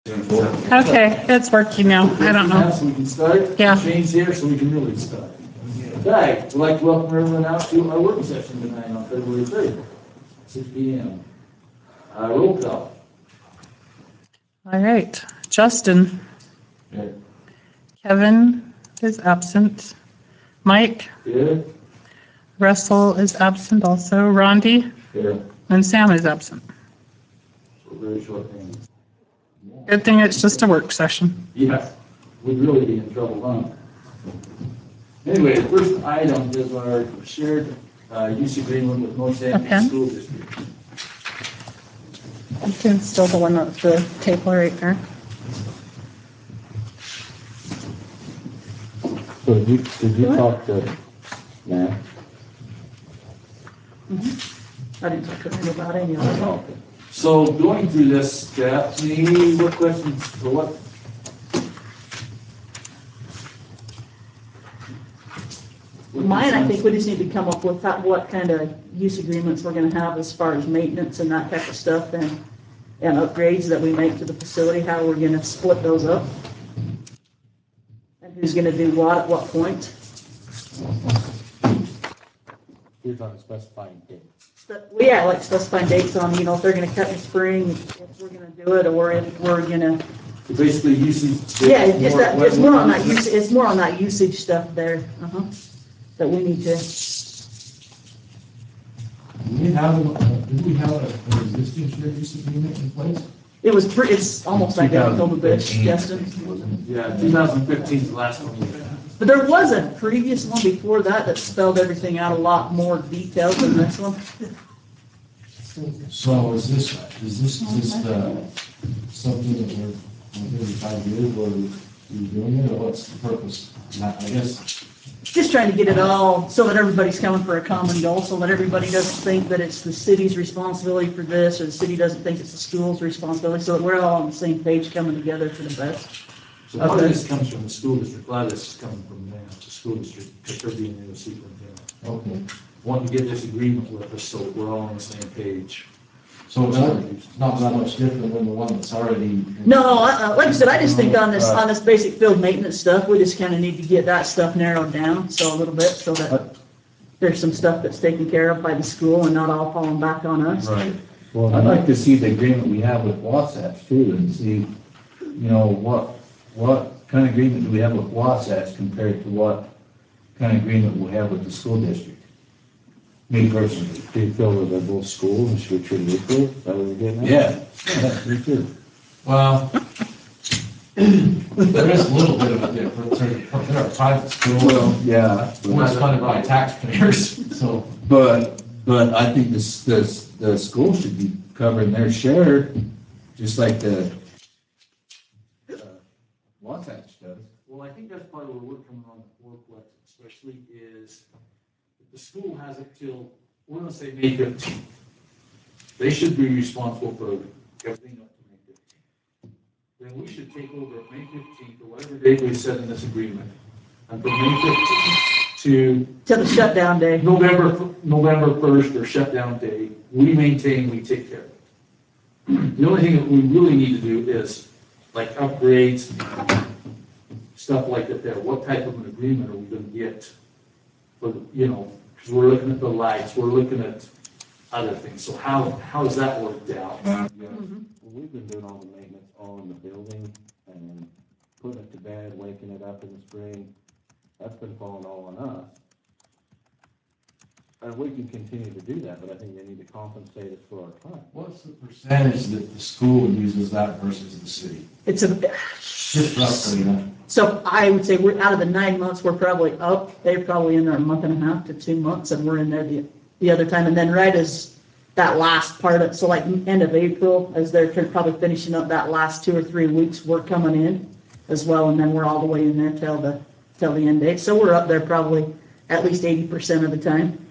Okay, it's working now. I don't know. So we can start? Yeah. Shane's here, so we can really start. Okay, we'd like to welcome everyone out to our work session tonight on February 3rd, 6 p.m. Roll call. All right, Justin. Here. Kevin is absent. Mike. Here. Russell is absent also. Rondi. Here. And Sam is absent. So very short name. Good thing it's just a work session. Yeah, we'd really be in trouble, huh? Anyway, the first item is our shared use agreement with North Hampton Okay. School District. You can still the one at the table right there. So did you talk to Matt? I didn't talk to him about any of it. Okay. So going through this, Daphne, what questions, or what? Mine, I think we just need to come up with what kind of use agreements we're gonna have as far as maintenance and that type of stuff and upgrades that we make to the facility, how we're gonna split those up. And who's gonna do what at what point. You're talking specifying dates. Well, yeah, like specifying dates on, if they're gonna cut in spring, if we're gonna do it, or if we're gonna, Basically usage. yeah, it's more on that use, it's more on that usage stuff there, that we need to. Do we have an existing shared use agreement in place? It's almost identical to this, Justin. Yeah, 2015 is the last one we had. But there was a previous one before that spelled everything out a lot more detailed than this one. So is this just, something that we're, every 5 years, we're doing it, or what's the purpose? I guess, Just trying to get it all so that everybody's coming for a common goal, so that everybody doesn't think that it's the city's responsibility for this, or the city doesn't think it's the school's responsibility, so that we're all on the same page coming together for the best. So a lot of this comes from the school district, a lot of this is coming from them, the school district, because they're being the superintendent. okay, Wanting to get this agreement with us so that we're all on the same page. so it's not that much different than the one that's already. No, like I said, I just think on this basic field maintenance stuff, we just kind of need to get that stuff narrowed down, so a little bit, so that there's some stuff that's taken care of by the school and not all falling back on us. Right. Well, I'd like to see the agreement we have with Wasatch too, and see, what kind of agreement do we have with Wasatch compared to what kind of agreement we have with the school district? Me personally. Do you feel that they're both schools and should be treated equally? Is that what you're getting at? Yeah, me too. Well, there is a little bit of a difference. They're a private school. Well, yeah. One's funded by taxpayers, so. But I think the school should be covering their share, just like the Wasatch does. Well, I think that's part of where we're coming on the fourplex, especially is if the school has it till, we're gonna say May 15th. They should be responsible for everything up to May 15th. Then we should take over at May 15th, or whatever date we set in this agreement, and from May 15th to To the shutdown day. November 1st or shutdown day, we maintain, we take care of it. The only thing that we really need to do is like upgrades, stuff like that there. What type of an agreement are we gonna get for, because we're looking at the lights, we're looking at other things. So how is that worked out? Well, we've been doing all the maintenance on the building and putting it to bed, waking it up in the spring. That's been falling all on us. And we can continue to do that, but I think they need to compensate us for our time. What's the percentage that the school uses that versus the city? It's a, Just roughly, so I would say we're out of the 9 months, we're probably up. They're probably in there a month and a half to 2 months, and we're in there the other time. And then right as that last part of, so like end of April, as they're probably finishing up that last 2 or 3 weeks, we're coming in as well, and then we're all the way in there till the end date. So we're up there probably at least 80% of the time.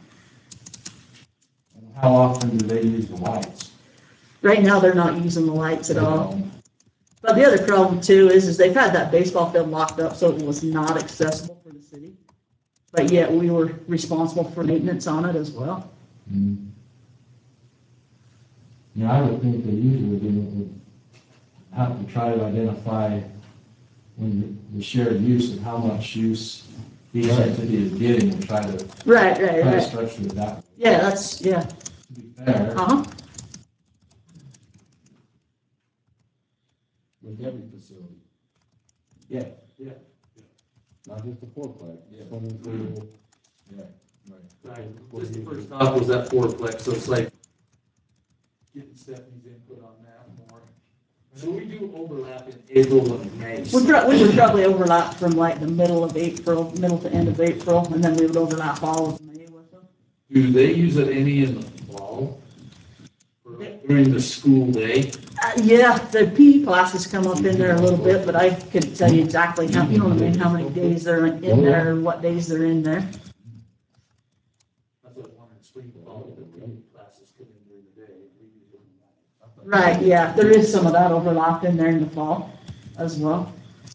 how often do they use the lights? Right now, they're not using the lights at all. But the other problem too is they've had that baseball field locked up, so it was not accessible for the city. But yet we were responsible for maintenance on it as well. Yeah, I would think they usually do it have to try to identify when the shared use and how much use each entity is getting and try to Right. structure it that way. Yeah, that's, yeah. To be fair, Uh-huh. With every facility. Yeah. Not just the fourplex, swimming pool. Yeah, right. Right, just the first thought was that fourplex, so it's like getting Stephanie's input on that more. So we do overlap in April and May. We would probably overlap from like the middle of April, middle to end of April, and then we would overlap all of May with them. Do they use it any in the fall? Or during the school day? Yeah, the PE classes come up in there a little bit, but I couldn't tell you exactly how, you know what I mean, how many days they're in there, or what days they're in there. That's what I wanted in spring, fall, the PE classes come in during the day. We use it in the night. Right, yeah, there is some of that overlap in there in the fall as well.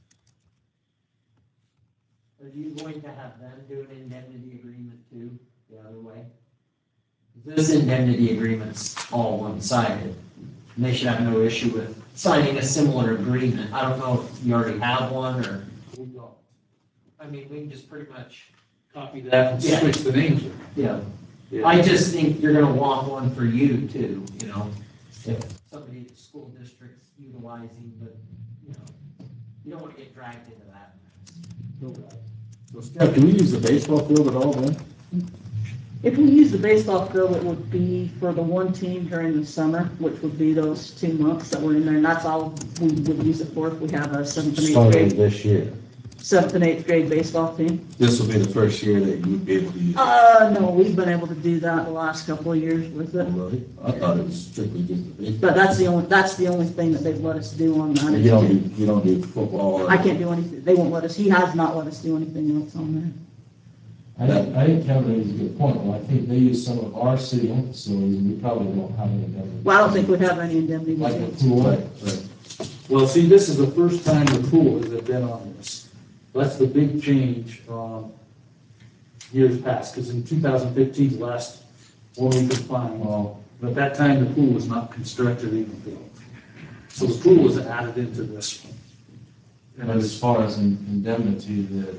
Are you going to have them do an indemnity agreement too, the other way? This indemnity agreement's all one-sided, and they should have no issue with signing a similar agreement. I don't know if you already have one, or, We don't. I mean, we can just pretty much, Copy that and Yeah. switch the names. yeah. Yeah. I just think you're gonna want one for you too, you know? If somebody at the school district's utilizing, but, you know, you don't wanna get dragged into that. So Steph, can we use the baseball field at all then? If we use the baseball field, it would be for the one team during the summer, which would be those 2 months that we're in there, and that's all we would use it for if we have a seventh and eighth Starting grade, this year. baseball team. This will be the first year that you'd be able to use it. No, we've been able to do that the last couple of years with it, Really? I thought it was strictly just the baseball. but that's the only thing that they've let us do on that. You don't do football or? I can't do anything, they won't let us, he has not let us do anything else on there. I think Kevin raised a good point. Well, I think they use some of our city-owned facilities, and we probably don't have any of them. Well, I don't think we'd have any indemnity. Like the pool. Right. Well, see, this is the first time the pool has been on this. That's the big change from years past, because in 2015, the last one we could find, but at that time, the pool was not constructed even built. So the pool was added into this one. But as far as indemnity, that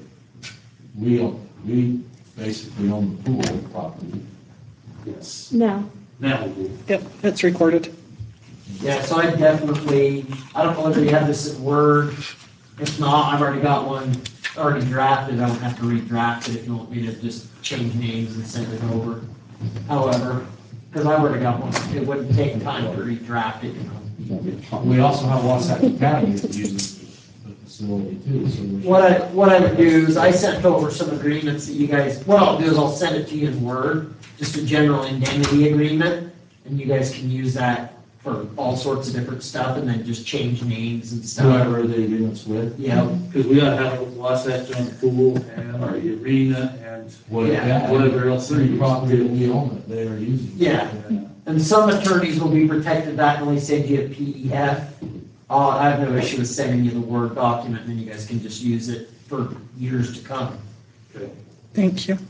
we basically own the pool property. Yes. No. Now we do. Yep, it's recorded. Yeah, so I definitely, I don't know whether you have this at Word. If not, I've already got one already drafted. I don't have to redraft it if you want me to just change names and send it over. However, because I've already got one, it wouldn't take time to redraft it, you know. We also have Wasatch Academy that uses the facility too, so. What I would do is I sent over some agreements that you guys, what I'll do is I'll send it to you in Word, just a general indemnity agreement, and you guys can use that for all sorts of different stuff, and then just change names and stuff. Whoever the agreement's with. Yeah, Because we gotta have a Wasatch on the pool and the arena and whatever else they're Three using. property that we own that they are using. Yeah. And some attorneys will be protected that when they send you a PDF. I have no issue with sending you the Word document, and then you guys can just use it for years to come. Okay. Thank you.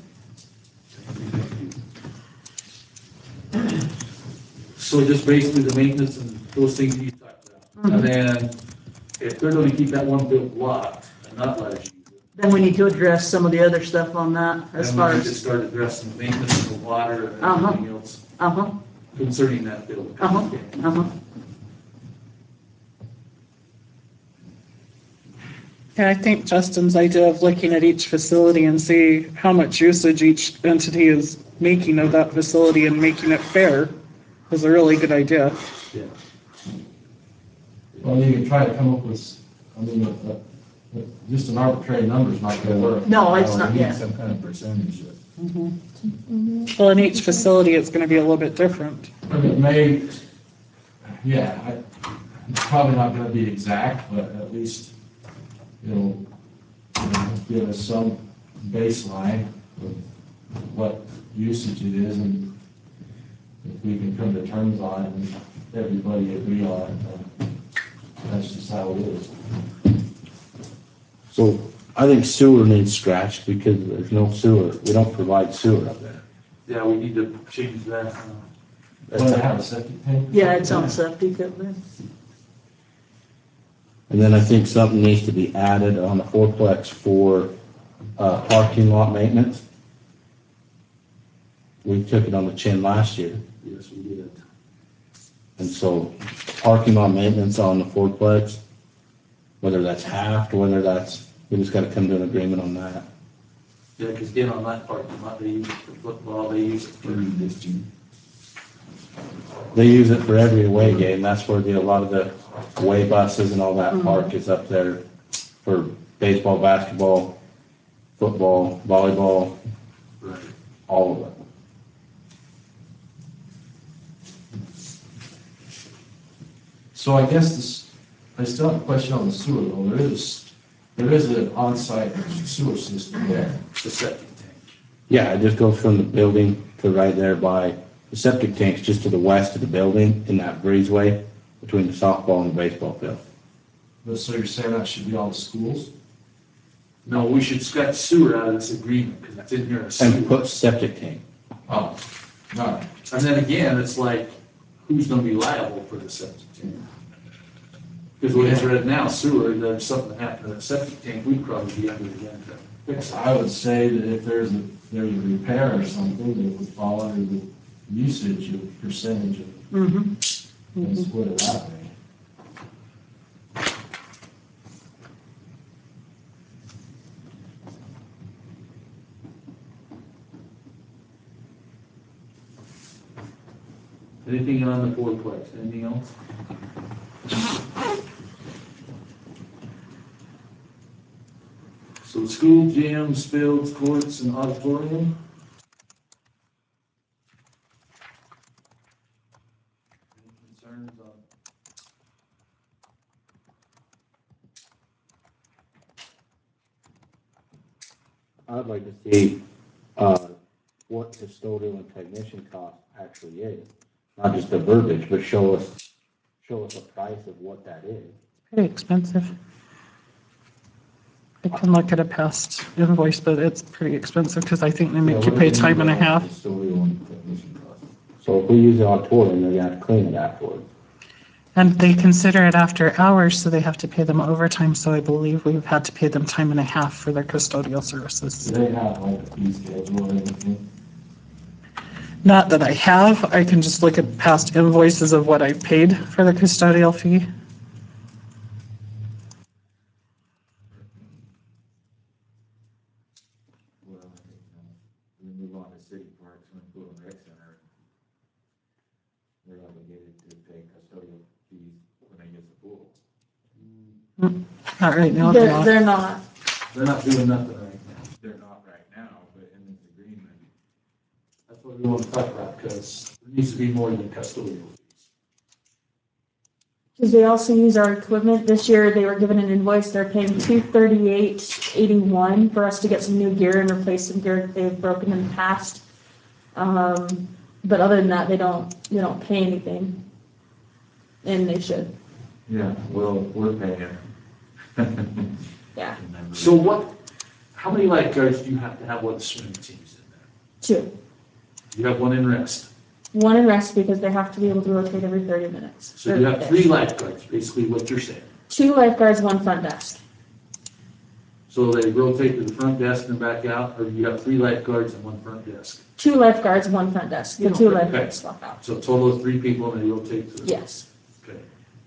So just basically the maintenance and those things you talked about. And then if they're gonna keep that one field locked and not let us use it, Then we need to address some of the other stuff on that as then far we need to as, start addressing the maintenance and the water and Uh-huh. everything else uh-huh, concerning that field. uh-huh, uh-huh. Yeah, I think Justin's idea of looking at each facility and see how much usage each entity is making of that facility and making it fair is a really good idea. Yeah. Well, you can try to come up with, just an arbitrary number is not gonna work. No, it's not, We need yeah. some kind of percentage. Well, in each facility, it's gonna be a little bit different. But it may, it's probably not gonna be exact, but at least it'll, give us some baseline of what usage it is, and if we can come to terms on it and everybody agree on it, then that's just how it is. So I think sewer needs scratched because there's no sewer. We don't provide sewer up there. Yeah, we need to change that. Well, Oh, they have a septic tank? Yeah, it's on septic up there. And then I think something needs to be added on the fourplex for, parking lot maintenance. We took it on the chin last year, Yes, we did. and so parking lot maintenance on the fourplex, whether that's half, or whether that's, we just gotta come to an agreement on that. Yeah, because again, on that parking lot, they use it for football, they use it for district. They use it for every away game, that's where a lot of the away buses and all that park is up there for baseball, basketball, football, volleyball, Right. all of it. So I guess this, I still have a question on the sewer though. There is an on-site sewer system there. The septic tank. Yeah, it just goes from the building to right there by the septic tanks, just to the west of the building in that breezeway between the softball and the baseball field. But so you're saying that should be all the schools? No, we should scratch sewer out of this agreement, because it's in here as And sewer. put septic tank. Oh, all right. And then again, it's like, who's gonna be liable for the septic tank? Because what is right now, sewer, there's something that happened to the septic tank, we'd probably be under the gun to fix it. I would say that if there's a repair or something, it would fall under the usage of percentage of, and split it that way. Anything on the fourplex, anything else? So school, gyms, fields, courts, and auditorium? Any concerns on? I'd like to see, what custodial and technician cost actually is. Not just the verbiage, but show us a price of what that is. Pretty expensive. I can look at a past invoice, but it's pretty expensive because I think they make you pay time and a half. Custodial and technician cost. So if we use it on tour, then they're gonna have to clean it afterwards. And they consider it after hours, so they have to pay them overtime, so I believe we've had to pay them time and a half for their custodial services. Do they have like a fee schedule or anything? Not that I have, I can just look at past invoices of what I paid for the custodial fee. Well, we move on to city parks, when we go to rec center, they're obligated to pay custodial fees when they use the pool. Not right now, they're not. They're not. They're not doing nothing right now. They're not right now, but in this agreement, That's what we want to talk about, because there needs to be more than custodial fees. Because they also use our equipment. This year, they were given an invoice, they're paying $238.81 for us to get some new gear and replace some gear that they've broken in the past. But other than that, they don't pay anything. And they should, yeah, well, we're paying. yeah. So how many lifeguards do you have to have with the swimming teams in there? 2. You have one in rest. 1 in rest because they have to be able to rotate every 30 minutes. So you have 3 lifeguards, basically what you're saying. 2 lifeguards, 1 front desk. So they rotate to the front desk and back out, or you have 3 lifeguards and 1 front desk? 2 lifeguards, 1 front desk. The 2 lifeguards swap out. So a total of 3 people and they rotate to the? Yes. Okay.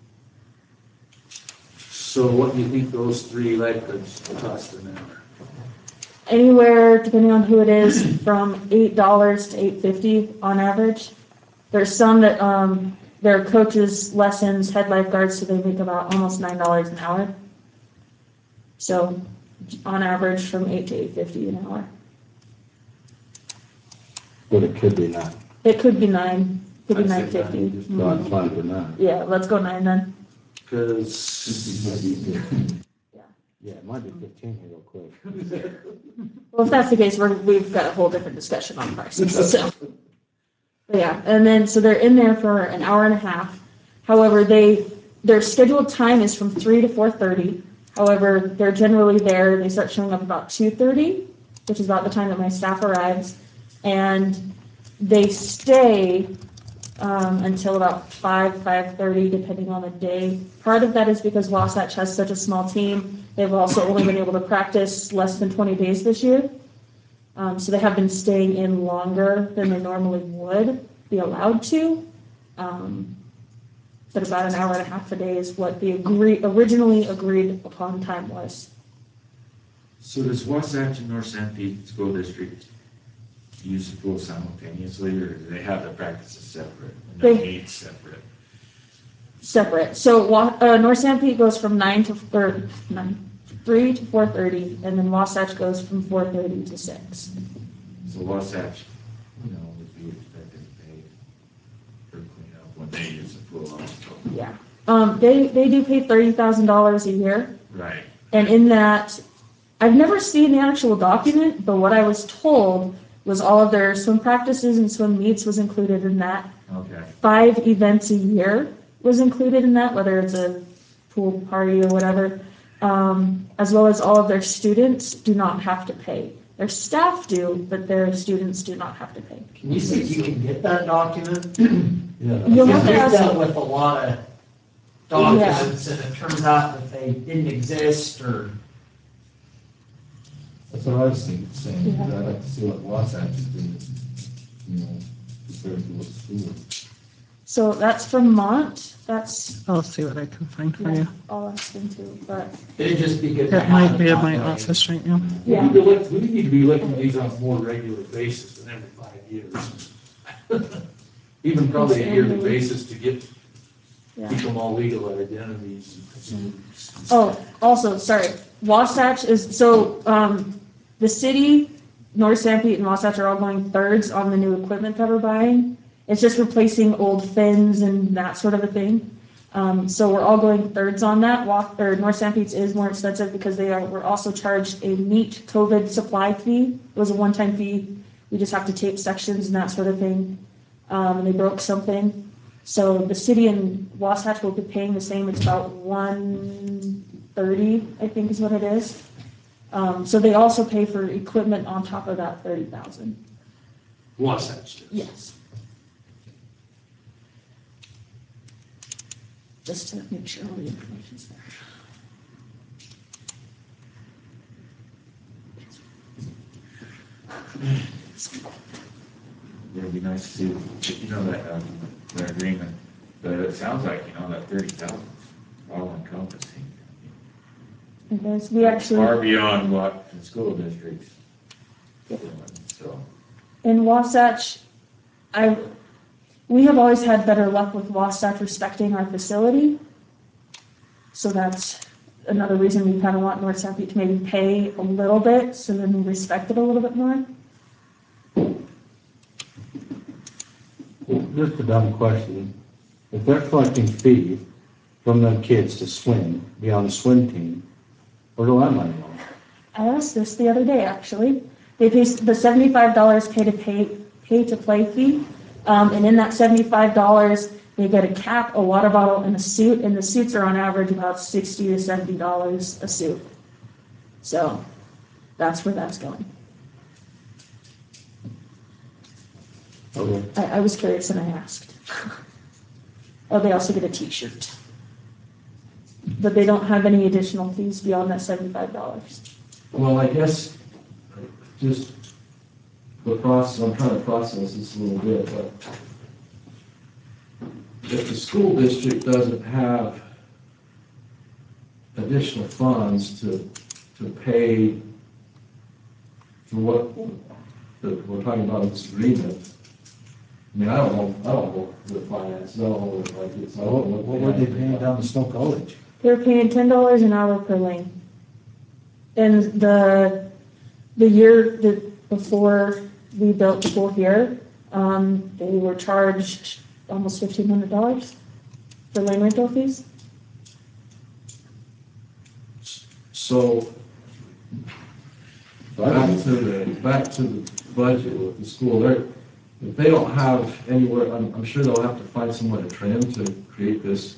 So what do you think those 3 lifeguards cost an hour? Anywhere, depending on who it is, from $8 to $8.50 on average. There's some that, they're coaches, lessons, head lifeguards, so they make about almost $9 an hour. So on average, from $8 to $8.50 an hour. But it could be not. It could be $9, could be I'd say $9.50. So I'm fine for that. Yeah, let's go 9 then. Because, Yeah, it might be 15 here real quick. Well, if that's the case, we've got a whole different discussion on prices, so. But yeah, and then, so they're in there for an hour and a half. However, their scheduled time is from 3 to 4:30. However, they're generally there, they start showing up about 2:30, which is about the time that my staff arrives. And they stay until about 5:30, depending on the day. Part of that is because Wasatch has such a small team. They've also only been able to practice less than 20 days this year. So they have been staying in longer than they normally would be allowed to. But about an hour and a half a day is what the originally agreed upon time was. So does Wasatch and North Sanpete School District use the pool simultaneously, or do they have the practices separate and the They- meets separate? Separate. So North Sanpete goes from 3 to 4:30, and then Wasatch goes from 4:30 to 6. So Wasatch, would be expected to pay for cleanup when they use the pool also. Yeah. They do pay $30,000 a year, Right. and in that, I've never seen the actual document, but what I was told was all of their swim practices and swim meets was included in that. Okay. 5 events a year was included in that, whether it's a pool party or whatever. As well as all of their students do not have to pay. Their staff do, but their students do not have to pay. Can you see if you can get that document? Yeah. You'll Because have to we've ask, dealt with a lot of documents and it turns out that they didn't exist or. That's what I was saying, Yeah. I'd like to see what Wasatch is doing, compared to what school. so that's Vermont, that's, I'll see what I can find for yeah, you. I'll ask them too, but, It'd just be good to It have might it be in that my way. office right now. yeah. We need to be looking at these on a more regular basis than every 5 years. Even probably a yearly basis to keep Yeah. them all legal identities. Oh, also, sorry, Wasatch is, so, the city, North Sanpete and Wasatch are all going thirds on the new equipment that we're buying. It's just replacing old fins and that sort of a thing. So we're all going thirds on that. North Sanpete's is more expensive because we're also charged a neat COVID supply fee. It was a one-time fee. We just have to tape sections and that sort of thing. And they broke something. So the city and Wasatch will be paying the same. It's about $130, I think is what it is. So they also pay for equipment on top of that $30,000. Wasatch does. Yes. Just to make sure all the information's there. It'd be nice to see, that, their agreement, but it sounds like, that 30,000 all encompassing. Because we actually, Far beyond what the school district's doing, so. in Wasatch, we have always had better luck with Wasatch respecting our facility. So that's another reason we kind of want North Sanpete to maybe pay a little bit, so then we respect it a little bit more. Just a dumb question. If they're collecting fees from the kids to swim, be on the swim team, where do that money go? I asked this the other day, actually. They pay the $75 pay to play fee, and in that $75, they get a cap, a water bottle, and a suit, and the suits are on average about $60 to $70 a suit. So that's where that's going. Okay. I was curious and I asked. Oh, they also get a T-shirt. But they don't have any additional fees beyond that $75. Well, I guess, just the process, I'm trying to process this a little bit, but if the school district doesn't have additional funds to pay for what we're talking about in this agreement, I mean, I don't know the finances, I don't know what it's. What were they paying down to Snow College? They're paying $10 an hour per lane. And the year before we built the pool here, they were charged almost $1,500 for lane rental fees. So, back to the budget with the school, if they don't have anywhere, I'm sure they'll have to find somewhere to trim to create this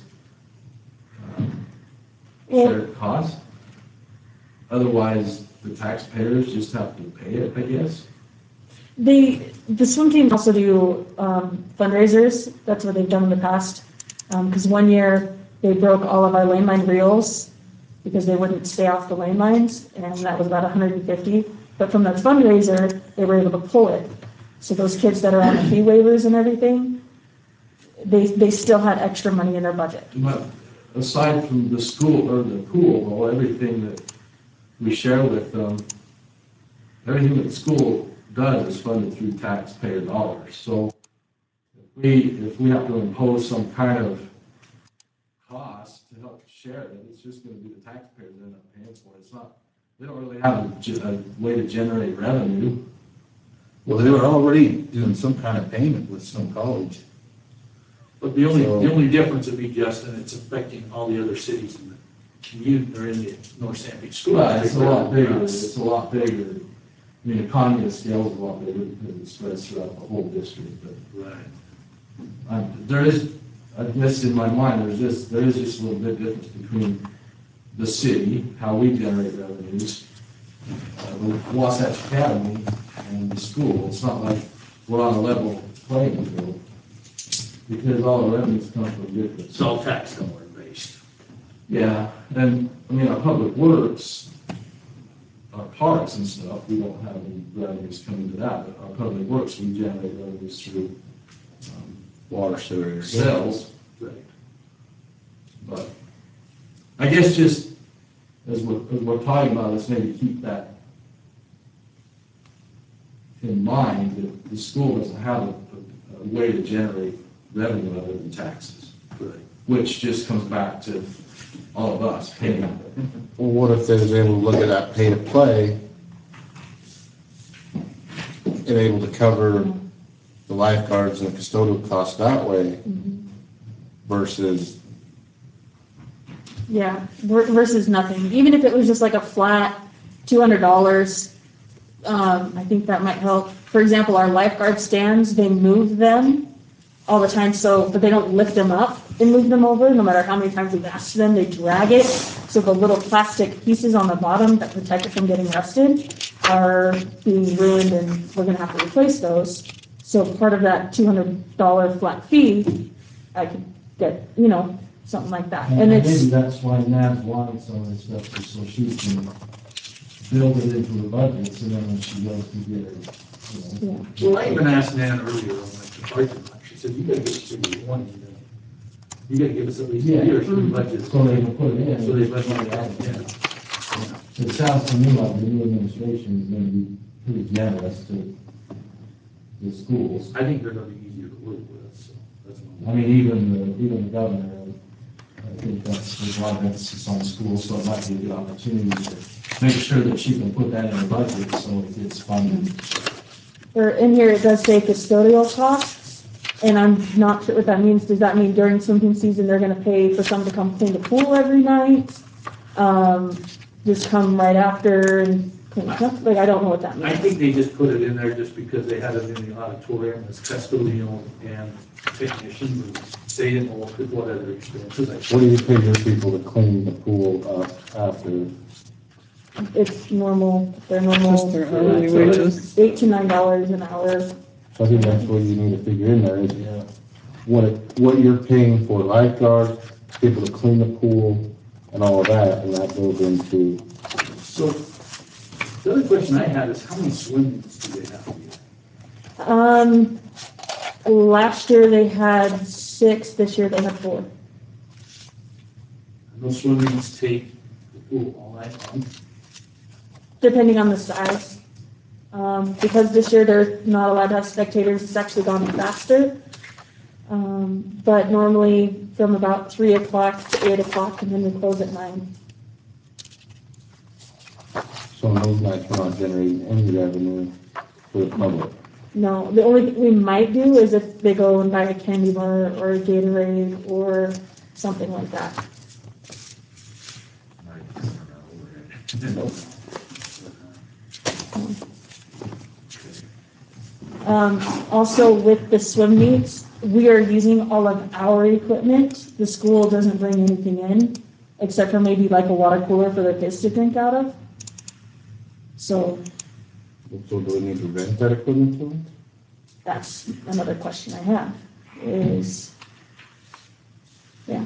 shared cost. Otherwise, the taxpayers just have to pay it, I guess. The swim team also do fundraisers. That's what they've done in the past. Because one year they broke all of our lane line reels because they wouldn't stay off the lane lines, and that was about 150. But from that fundraiser, they were able to pull it. So those kids that are on the fee waivers and everything, they still had extra money in their budget. But aside from the school or the pool, well, everything that we share with them, everything that the school does is funded through taxpayer dollars. So if we have to impose some kind of cost to help share it, it's just gonna be the taxpayers that end up paying for it. It's not, they don't really have a way to generate revenue. Well, they were already doing some kind of payment with some college. But the only difference would be, Justin, it's affecting all the other cities in the community, or in the North Sanford school. Right, it's a lot bigger, it's a lot bigger. I mean, economy of scale is a lot bigger because it spreads throughout the whole district, but. Right. There is, I guess in my mind, there is just a little bit difference between the city, how we generate revenues, with Wasatch Academy and the school. It's not like we're on a level playing field, because all the revenues come from different. It's all tax dollar based. Yeah, and, I mean, our public works, our parks and stuff, we don't have any revenues coming to that, but our public works, we generate revenues through, Water sewer. sales. Right. But I guess just as we're talking about, let's maybe keep that in mind, that the school doesn't have a way to generate revenue other than taxes. Right. Which just comes back to all of us paying. Well, what if they was able to look at that pay to play and able to cover the lifeguards and custodial costs that way versus, Yeah, versus nothing. Even if it was just like a flat $200, I think that might help. For example, our lifeguard stands, they move them all the time, but they don't lift them up and move them over, no matter how many times we've asked them, they drag it. So the little plastic pieces on the bottom that protect it from getting rusted are being ruined, and we're gonna have to replace those. So part of that $200 flat fee, I could get, something like that. And Maybe it's, that's why Naz wanted some of this stuff, just so she can build it into the budgets, and then when she goes to get it, yeah. Well, I even asked Nan earlier on like the parking lot, she said, you gotta get us one, you gotta give us at least a year's budget. So they can put it in. So they let me add it in. So it sounds to me like the new administration is gonna be pretty generous to the schools. I think they're gonna be easier to work with, so that's one. I mean, even the governor, I think there's a lot of emphasis on schools, so it might be a good opportunity to make sure that she can put that in her budget so it gets funded. Or in here, it does say custodial costs, and I'm not sure what that means. Does that mean during swimming season, they're gonna pay for someone to come clean the pool every night? Just come right after and clean it up? Like, I don't know what that I means. think they just put it in there just because they had it in the auditorium as custodial and technicians, and they didn't know what other expenses. what do you pay your people to clean the pool up after? It's normal, their normal. Just their hourly wages. $8 to $9 an hour. So I think that's what you need to figure in there is what you're paying for lifeguards, people to clean the pool and all of that, and that goes into, So, the other question I had is how many swim meets do they have here? Last year they had 6, this year they have 4. And those swim meets take the pool all night long? Depending on the size. Because this year they're not allowed to have spectators, it's actually gone faster. But normally from about 3 o'clock to 8 o'clock, and then we close at 9. so on those nights we're not generating any revenue for the public. No, the only thing we might do is if they go and buy a candy bar or a Gatorade or something like that. Also with the swim meets, we are using all of our equipment. The school doesn't bring anything in, except for maybe like a water cooler for their kids to drink out of. So So do we need to rent that equipment to them? That's another question I have, is, yeah,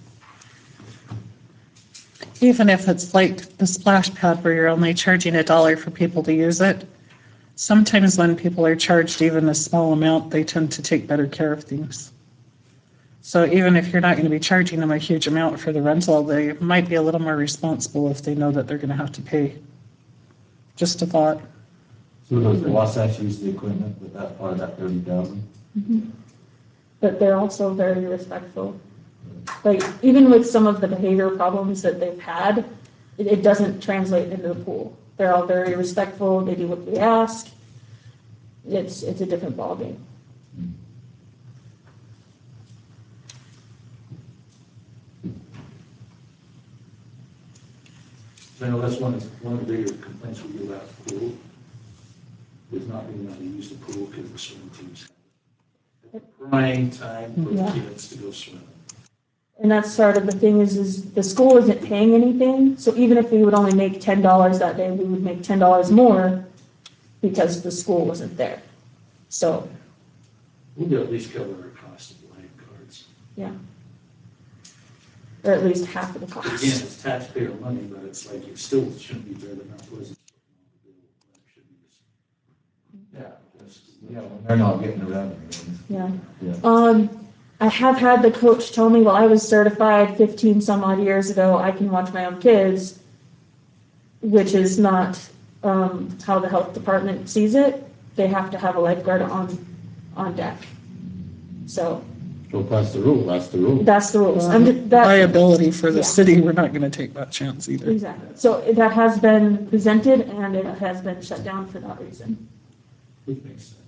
Even if it's like the splash pad where you're only charging $1 for people to use it, sometimes when people are charged even a small amount, they tend to take better care of things. So even if you're not going to be charging them a huge amount for the rental, they might be a little more responsible if they know that they're going to have to pay. Just a thought. So does Wasatch use the equipment with that part of that 30,000? but they're also very respectful. Like, even with some of the behavior problems that they've had, it doesn't translate into the pool. They're all very respectful, they do what we ask. It's a different ballgame. So I know that's one of the bigger complaints we get about the pool, is not being able to use the pool because the swimming teams have it. Prime time for the Yeah. kids to go swimming. And that's sort of the thing is the school isn't paying anything, so even if we would only make $10 that day, we would make $10 more because the school wasn't there. So, We could at least cover our cost of lifeguards. yeah. Or at least half of the Again, cost. it's taxpayer money, but it's like, it still shouldn't be there, but not pleasant. Yeah, when they're not getting the revenue. Yeah. Yeah. I have had the coach tell me, well, I was certified 15 some odd years ago, I can watch my own kids, which is not how the health department sees it. They have to have a lifeguard on deck. So So if that's the rule, that's the rule. that's the rules. That, Liability for the Yeah. city, we're not going to take that chance either. exactly. So that has been presented and it has been shut down for that reason. Which makes sense.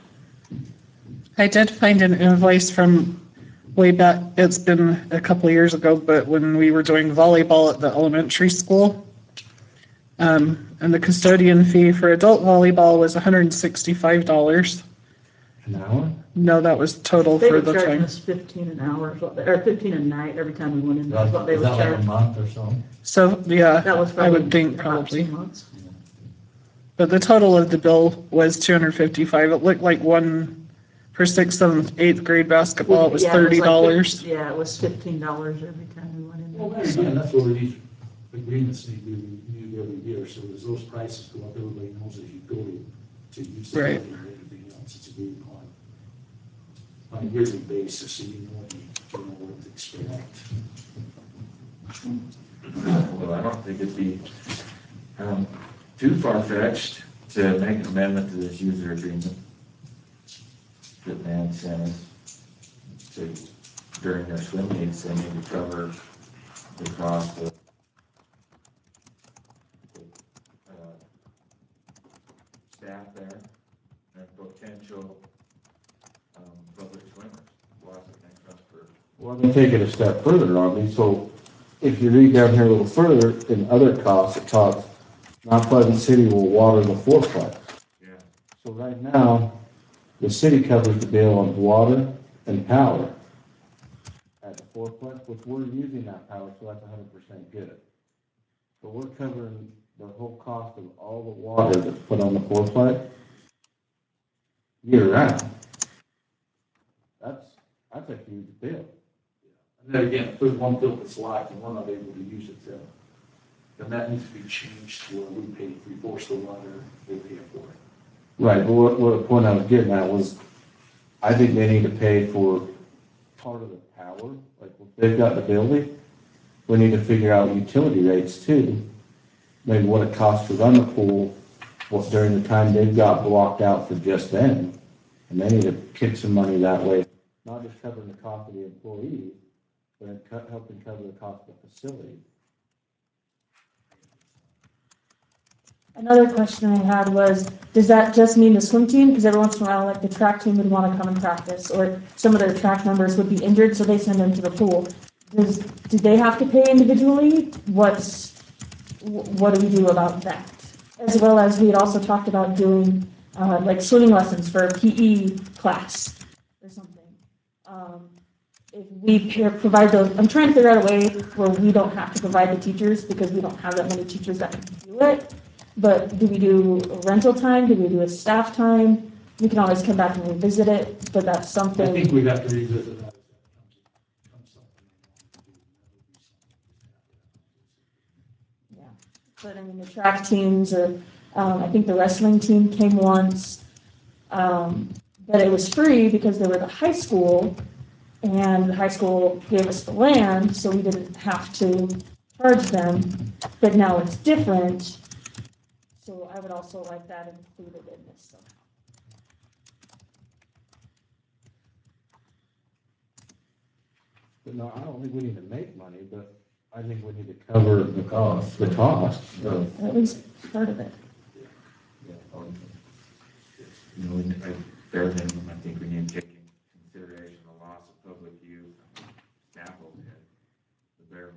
I did find an invoice from way back, it's been a couple of years ago, but when we were doing volleyball at the elementary school. And the custodian fee for adult volleyball was $165. An hour? No, that was total They for were the charging time. us 15 an hour, or 15 a night every time we went in, that's what they Is were that like a charging. month or so? So, yeah, That was I would probably think about probably. 2 months. But the total of the bill was $255. It looked like one for 6th, 7th, 8th grade basketball, it was Yeah, it was like $30. Yeah, it was $15 every time we went in. Well, again, that's where these agreements need to be renewed every year, so as those prices go up, everybody knows as you go to use the Right. building or anything else, it's agreed on a yearly basis, so you know what to expect. Well, I don't think it'd be too far-fetched to make an amendment to this user agreement that man sent us to, during their swim meets, they need to cover the cost of staff there and potential public swimmers. Lots of things up for. Well, let me take it a step further, Robbie. So if you read down here a little further, in other costs, it talks, Mount Pleasant City will water the fourplex. Yeah. So right now, the city covers the bill on water and power at the fourplex, which we're using that power, so that's 100% good. But we're covering the whole cost of all the water that's put on the fourplex year round. That's a huge bill. And then again, if there's one field that's locked and we're not able to use it, then that needs to be changed to where we force the water, we pay for it. Right, but what the point I was getting at was, I think they need to pay for part of the power, like if they've got the building, we need to figure out utility rates too. Maybe what it costs to run the pool, what during the time they've got blocked out for just them. And they need to kick some money that way, not just covering the cost of the employees, but helping cover the cost of the facility. Another question I had was, does that just mean the swim team? Because every once in a while, like the track team would want to come and practice, or some of their track members would be injured, so they send them to the pool. Do they have to pay individually? What do we do about that? As well as we had also talked about doing like swimming lessons for a PE class or something. If we provide those, I'm trying to figure out a way where we don't have to provide the teachers because we don't have that many teachers that can do it. But do we do a rental time? Do we do a staff time? We can always come back and revisit it, but that's I something. think we have to revisit that. Comes something they want to do. Yeah, but I mean, the track teams or, I think the wrestling team came once. But it was free because they were the high school and the high school gave us the land, so we didn't have to charge them. But now it's different. So I would also like that included in this somehow. But no, I don't think we need to make money, but I think we need to cover the cost. The cost. At least part of it. You know, and bare minimum, I think we need to take into consideration the loss of public use, staff overhead, the bare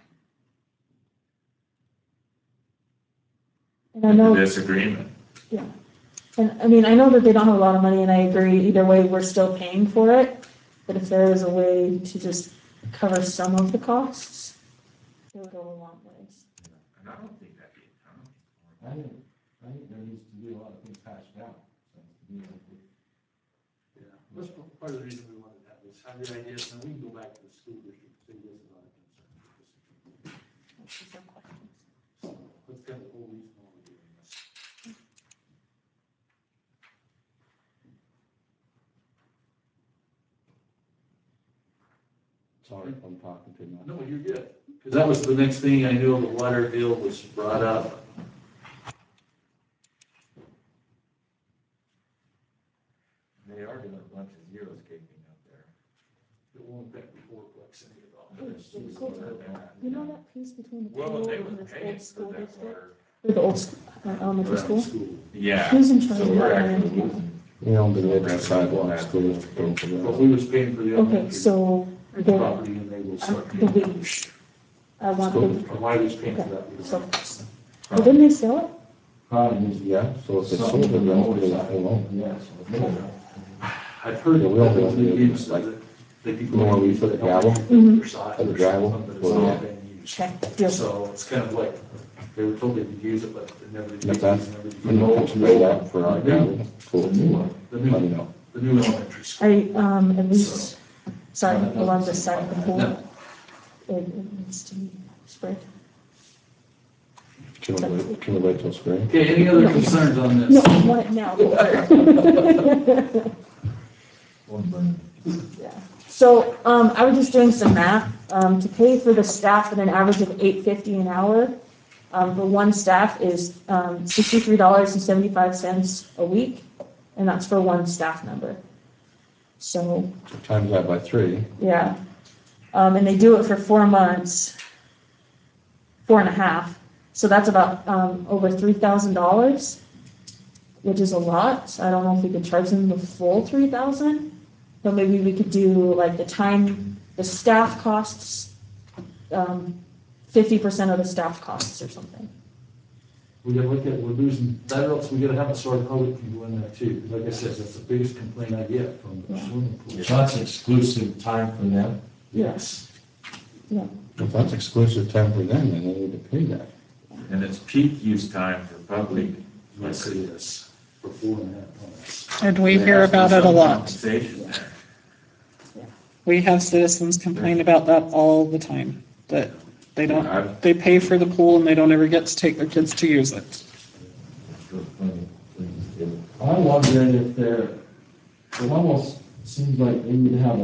minimum. And I know. This agreement. Yeah. And I mean, I know that they don't have a lot of money and I agree, either way, we're still paying for it. But if there is a way to just cover some of the costs, it would go a long ways. And I don't think that'd be a ton. I think there needs to be a lot of things hashed out. Yeah, that's part of the reason we wanted to have this, have your ideas, and we can go back to the school district and say this is not a concern. That's just some questions. So that's kind of the whole reason why we're doing this. Sorry if I'm talking too much. No, you're good. Because that was the next thing I knew, the water deal was brought up. They are doing a bunch of zero escaping up there. It won't affect the fourplex any at all. You know that piece between the Well, pool they and were this paying old for school that district? water. Or the old elementary school? Yeah. Who's in charge So of we're that? actually losing. We own the edge of sidewalk, school district paying for But that. we was paying for the Okay, elementary so the, property, and they will start the paying. big, I want School. the, Or why was paying for okay, that? so, well, didn't they sell it? Probably needs to be. Yeah, so if it's sold, then we'll pay the whole loan. Yeah, so I've heard Yeah, that we all those do new it, games, like, like, they could you know where we put the gravel? Mhm. Put the gravel? So Okay, deal. it's kind of like, they were told they could use it, but it never did. If that's, Never did. and we'll trade that for our gravel, cool. The Let me new, know. the new elementary school. At least, sorry, along the side of the pool, No. it needs to be sprayed. Can we wait till spring? Okay, any other concerns on No, this? I want it now. Yeah. So, I was just doing some math, to pay for the staff at an average of $8.50 an hour. For one staff is, $63.75 a week, and that's for one staff member. So, Times that by 3. yeah. And they do it for 4 months, 4.5. So that's about, over $3,000, which is a lot. I don't know if we could charge them the full 3,000, but maybe we could do like the staff costs, 50% of the staff costs or something. We gotta look at, we're losing, that else, we gotta have a sort of public can go in there too. Like I said, that's the biggest complaint I get from the swimming pool. So that's exclusive time for them. Yes. Yeah. If that's exclusive time for them, then they need to pay that. And it's peak use time for public. Yes, it is. For 4.5 months. And we There hear has to be about it a some lot. compensation there. We have citizens complain about that all the time, that they don't, they pay for the pool and they don't ever get to take their kids to use it. I'm wondering if it almost seems like they need to have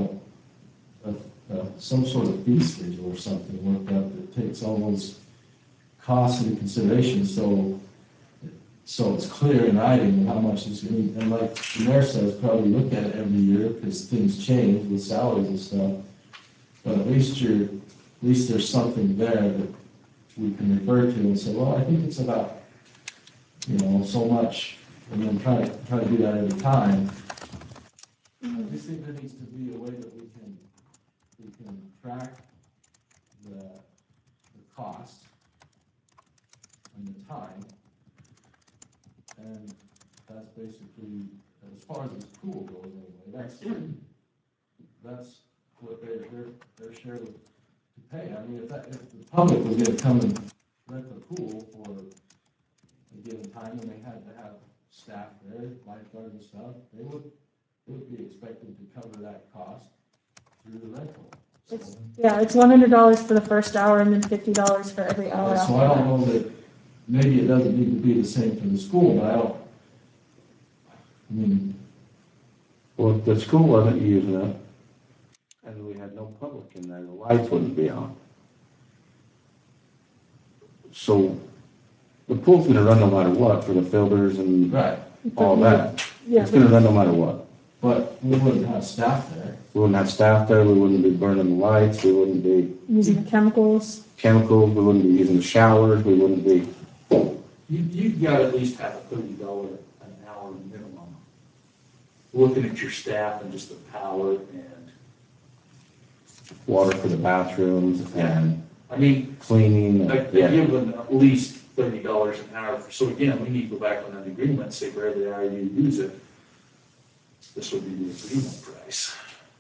some sort of fee schedule or something worked out that takes all those costs into consideration, so it's clear in writing how much it's going to be. And like the mayor says, probably look at it every year because things change with salaries and stuff. But at least there's something there that we can refer to and say, well, I think it's about, so much, and then try to do that every time. I just think there needs to be a way that we can track the cost and the time. And that's basically, as far as this pool goes anyway, that's what their share to pay. I mean, if the public was gonna come and rent the pool for a given time when they had to have staff there, lifeguards and stuff, they would be expected to cover that cost through the rental. So- Yeah, it's $100 for the first hour and then $50 for every hour after So I don't that. know that, maybe it doesn't need to be the same for the school, but I mean, Well, if the school wasn't using it, and we had no public in there, the lights wouldn't be on. So, the pool's gonna run no matter what for the filters and right, all that. Yeah, It's gonna run no matter what. but we wouldn't have staff there. We wouldn't have staff there, we wouldn't be burning the lights, we wouldn't be using the chemicals. chemicals, we wouldn't be using the showers, we wouldn't be, You've got to at least have a $30 an hour minimum. Looking at your staff and just the power and, water for the bathrooms and I mean, cleaning. like, Yeah. they give them at least $30 an hour. So again, we need to go back on that agreement, say for every hour you use it, this would be the agreement price.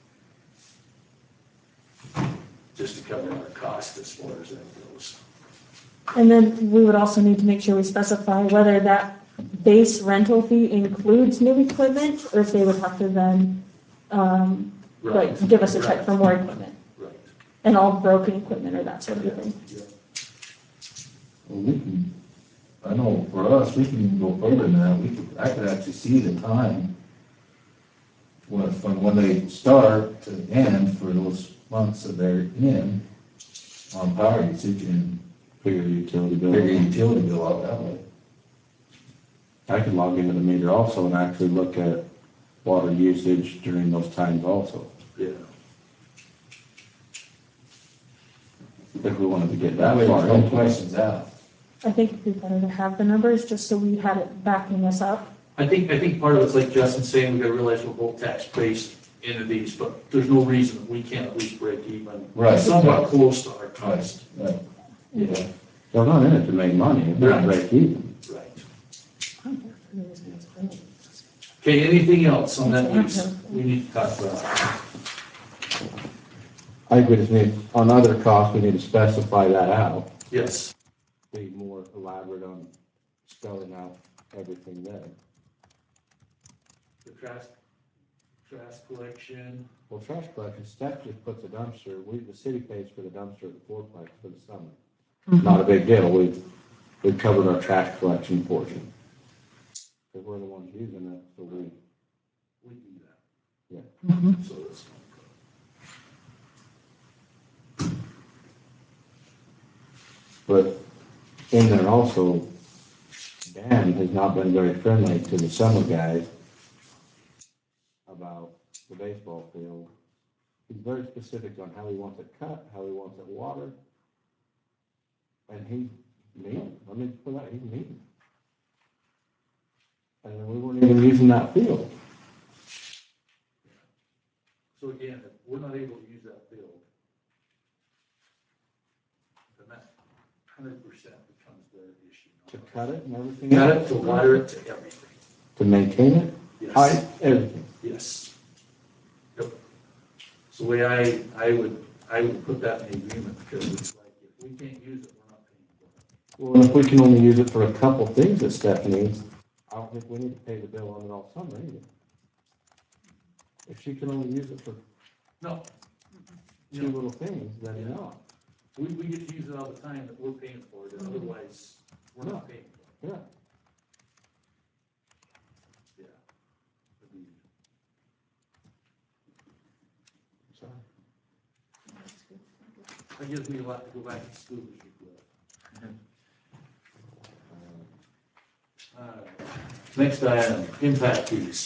Just to cover our cost as far as that goes. And then we would also need to make sure we specify whether that base rental fee includes new equipment, or if they would have to then, like, give us a check for more equipment, Right. and all broken equipment or that sort of thing. Yeah. Well, we can, I know for us, we can even go further than that. I could actually see the time from when they start to the end for those months that they're in on power usage and Figure utility bill. figure utility bill out that way. I can log into the meter also and actually look at water usage during those times also, Yeah. if we wanted to get That that way far there's no into it. questions out. I think it'd be better to have the numbers, just so we had it backing us up. I think part of it's like Justin's saying, we gotta realize we're both tax-based entities, but there's no reason that we can't at least break even. Right. Somewhat close to our cost. Right. Yeah, They're not in it to make money, they're Right. break even. right. Okay, anything else on that we need to talk about? I think we just need, on other costs, we need to specify that out, Yes. be more elaborate on spelling out everything there. The trash collection, Well, trash collection, Steph just puts a dumpster, the city pays for the dumpster at the fourplex for the summer. Not a big deal, we've covered our trash collection portion. Because we're the ones using it, so we do that. Yeah. So it's. But in there also, Dan has not been very friendly to the summer guys about the baseball field. He's very specific on how he wants it cut, how he wants it watered. And he's mean, let me put that, he's mean. And then we weren't even using that field. So again, if we're not able to use that field, then that 100% becomes their issue. To cut it and everything. Cut else. it, to water it, to everything. To maintain it, Yes. everything. Yes. Yep. So the way I would put that in the agreement, because it's like, if we can't use it, we're not paying for it. Well, if we can only use it for a couple things that Steph needs, I don't think we need to pay the bill on it all summer either. If she can only use it for No. two little things, then no. We get to use it all the time that we're paying for it, and otherwise, we're not paying for it. Yeah. Yeah. Agreed. Sorry. That gives me a lot to go back to school this year. Next item, impact fees.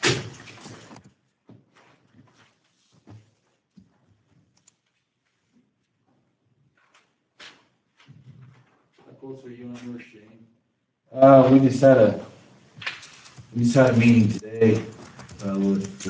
How close are you on yours, Shane? We just had a meeting today, with,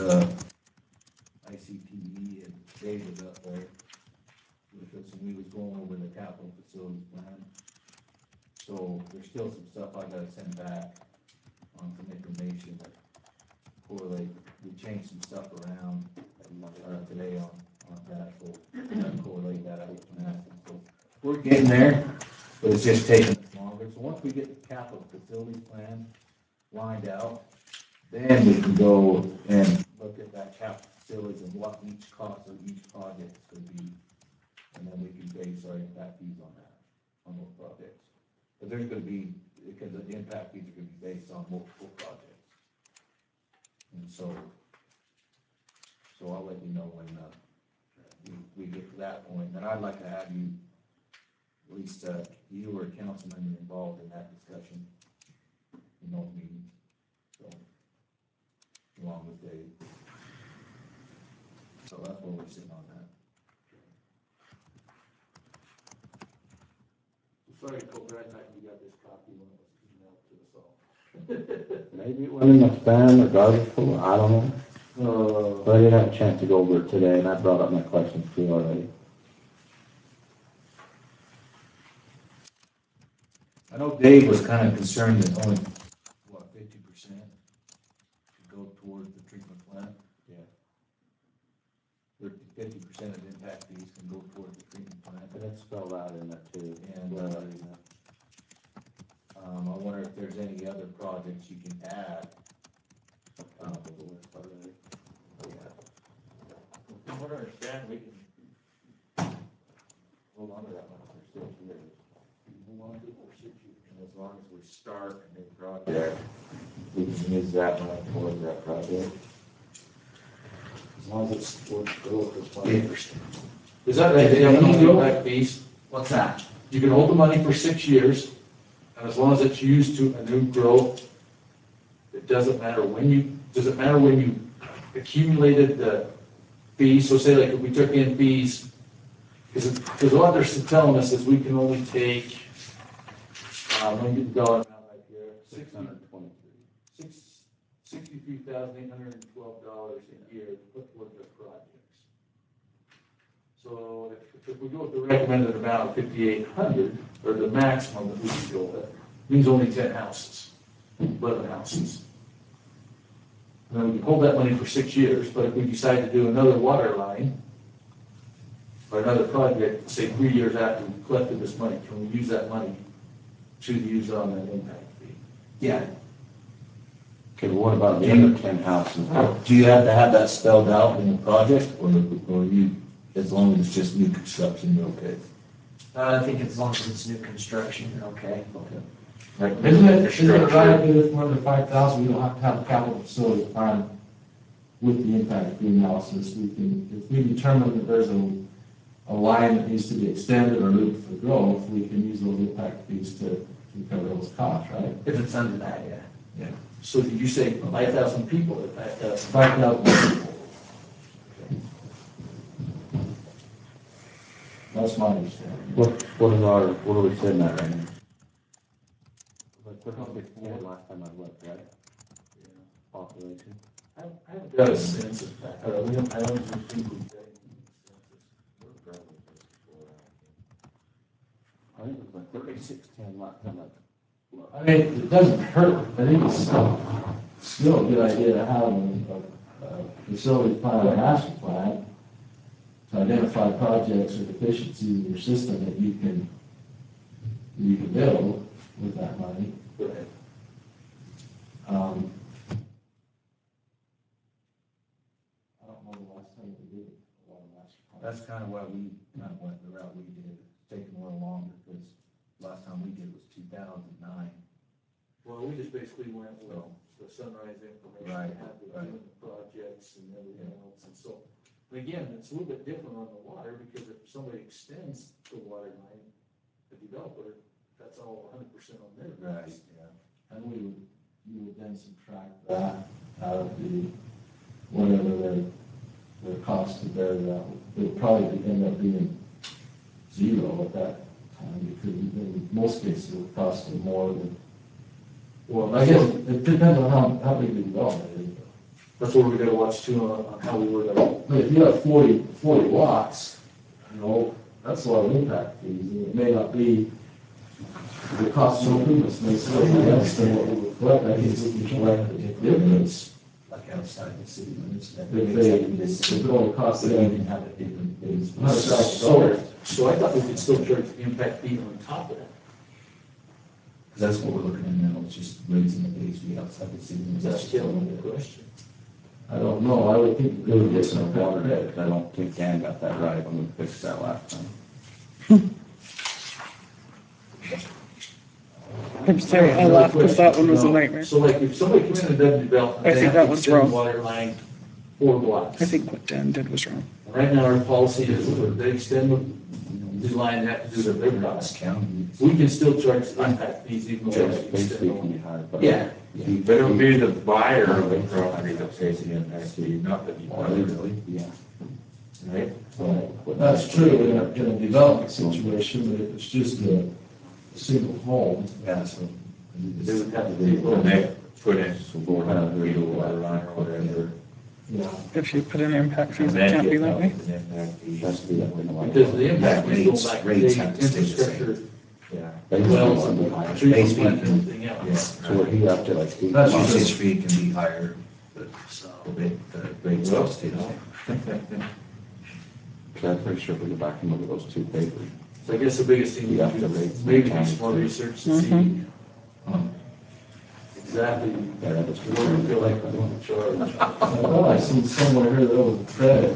ICTE and David up there with us, and we was going over the capital facilities plan. So there's still some stuff I gotta send back on some information that correlate, we changed some stuff around, today on that, so correlate that out with that. So we're getting there, but it's just taking us longer, so so once we get the capital facilities plan lined out, then we can go and look at that capital facilities and what each cost of each project is gonna be. And then we can base our impact fees on that, on those projects. But there's gonna be, because the impact fees are gonna be based on multiple projects. And so I'll let you know when, we get to that point, and I'd like to have you, at least, you or a councilman involved in that discussion, in those meetings, so, along with Dave. So that's where we're sitting on that. Sorry, Colter, I thought you got this copy when it was emailed to us all. Maybe it went in my spam or garbage folder, I don't know. But I didn't have a chance to go over it today, and I brought up my questions to you already. I know Dave was kind of concerned that only, 50% could go towards the treatment plant? Yeah. 50% of impact fees can go towards the treatment plant. And it's spelled out in that too. And, I wonder if there's any other projects you can add. From what I understand, we can hold on to that money for 6 years. Hold on to it for 6 years. And as long as we start a new project, we can use that money towards that project. As long as it's towards growth, it's 20%. Is that right? They have no impact fees? What's that? You can hold the money for 6 years, and as long as it's used to a new growth, it doesn't matter when you accumulated the fees, so say like if we took in fees, because what they're telling us is we can only take, let me get the dollar amount right here, $63,812 a year to put towards our projects. So if we go with the recommended amount of 5,800, or the maximum that we can go with, means only 10 houses, 11 houses. And then we can hold that money for 6 years, but if we decide to do another water line, or another project, say 3 years after we collected this money, can we use that money to use on an impact fee? Yeah. Okay, well, what about the other 10 houses? Do you have to have that spelled out in the project, or you, as long as it's just new construction, you're okay? I think as long as it's new construction, you're okay. Okay. Like, Isn't it right that if we're under 5,000, we don't have to have a capital facility plan with the impact fee analysis? We can, if we determine that there's a line that needs to be extended or moved for growth, we can use those impact fees to cover those costs, right? If it's under that, yeah. Yeah. So did you say 5,000 people or 5,000? 5,000 people. That's my understanding. What are we sitting at right now? Like, we're going last time I looked, right? Yeah. Population. I haven't got a sense of that. I don't think we've got any census. we're probably just before, I think it was like 3610 last time I looked. I mean, it doesn't hurt. I think it's still a good idea to have a facility plan or master plan to identify projects or deficiencies in your system that you can build with that money. Right. I don't know the last time we did a lot of master plan. That's kind of why we kind of went the route we did. It's taken a little longer because last time we did was 2009. Well, we just basically went with the Sunrise information, Right, had the right. doing the projects and everything else, and so, and again, it's a little bit different on the water, because if somebody extends the water line, the developer, that's all 100% on their. Right, yeah. And you would then subtract that out of the, whatever their cost to bear that. It would probably end up being zero at that time, because in most cases it would cost them more than, well, I guess it depends on how big the development is. That's what we gotta watch too on how we were gonna. But if you have 40 watts, that's a lot of impact fees, and it may not be, the cost of improvements may still be less than what we would collect. I guess we can collect the difference. Like outside the city limits. If it only costs them, have it different things. So I thought we could still charge the impact fee on top of that. that's what we're looking at now, it's just raising the base fee outside the city. That's still a question. I don't know, I would think It would get some water there, 'cause I don't think Dan got that right when we fixed that last time. I'm sorry, I laughed because that one was a nightmare. So like if somebody comes in and does development, I they think have that to one's extend the wrong. water line 4 blocks. I think what Dan did was wrong. Right now, our policy is if they extend the line, they have to do the big blocks. County. We can still charge the impact fees even though Just they base fee extend. can be higher, but. Yeah. But it'll be the buyer of the property that pays the impact fee, not the Oh, developer, really? Yeah. right? that's true in a development situation, but if it's just a single home, Yeah, so. They would have to do When it. they put in some water line or whatever. yeah. If you put in impact fees, And it then can't be get that out way. with an impact fee. That's the, Because the impact fees Rates- go back to rates the have to stay the same. infrastructure, Yeah. wells, Base and fee treatment can be plant and everything else. So we're here up to like. That's Usage fee can be higher, but the rates will stay the same. I'm pretty sure if we go back and look at those two papers. So I guess the biggest thing we Yeah, have to the do rates is maybe do county some more too. research to see exactly Yeah, that was. what we feel like we want to charge. I thought I seen somewhere here that was a credit,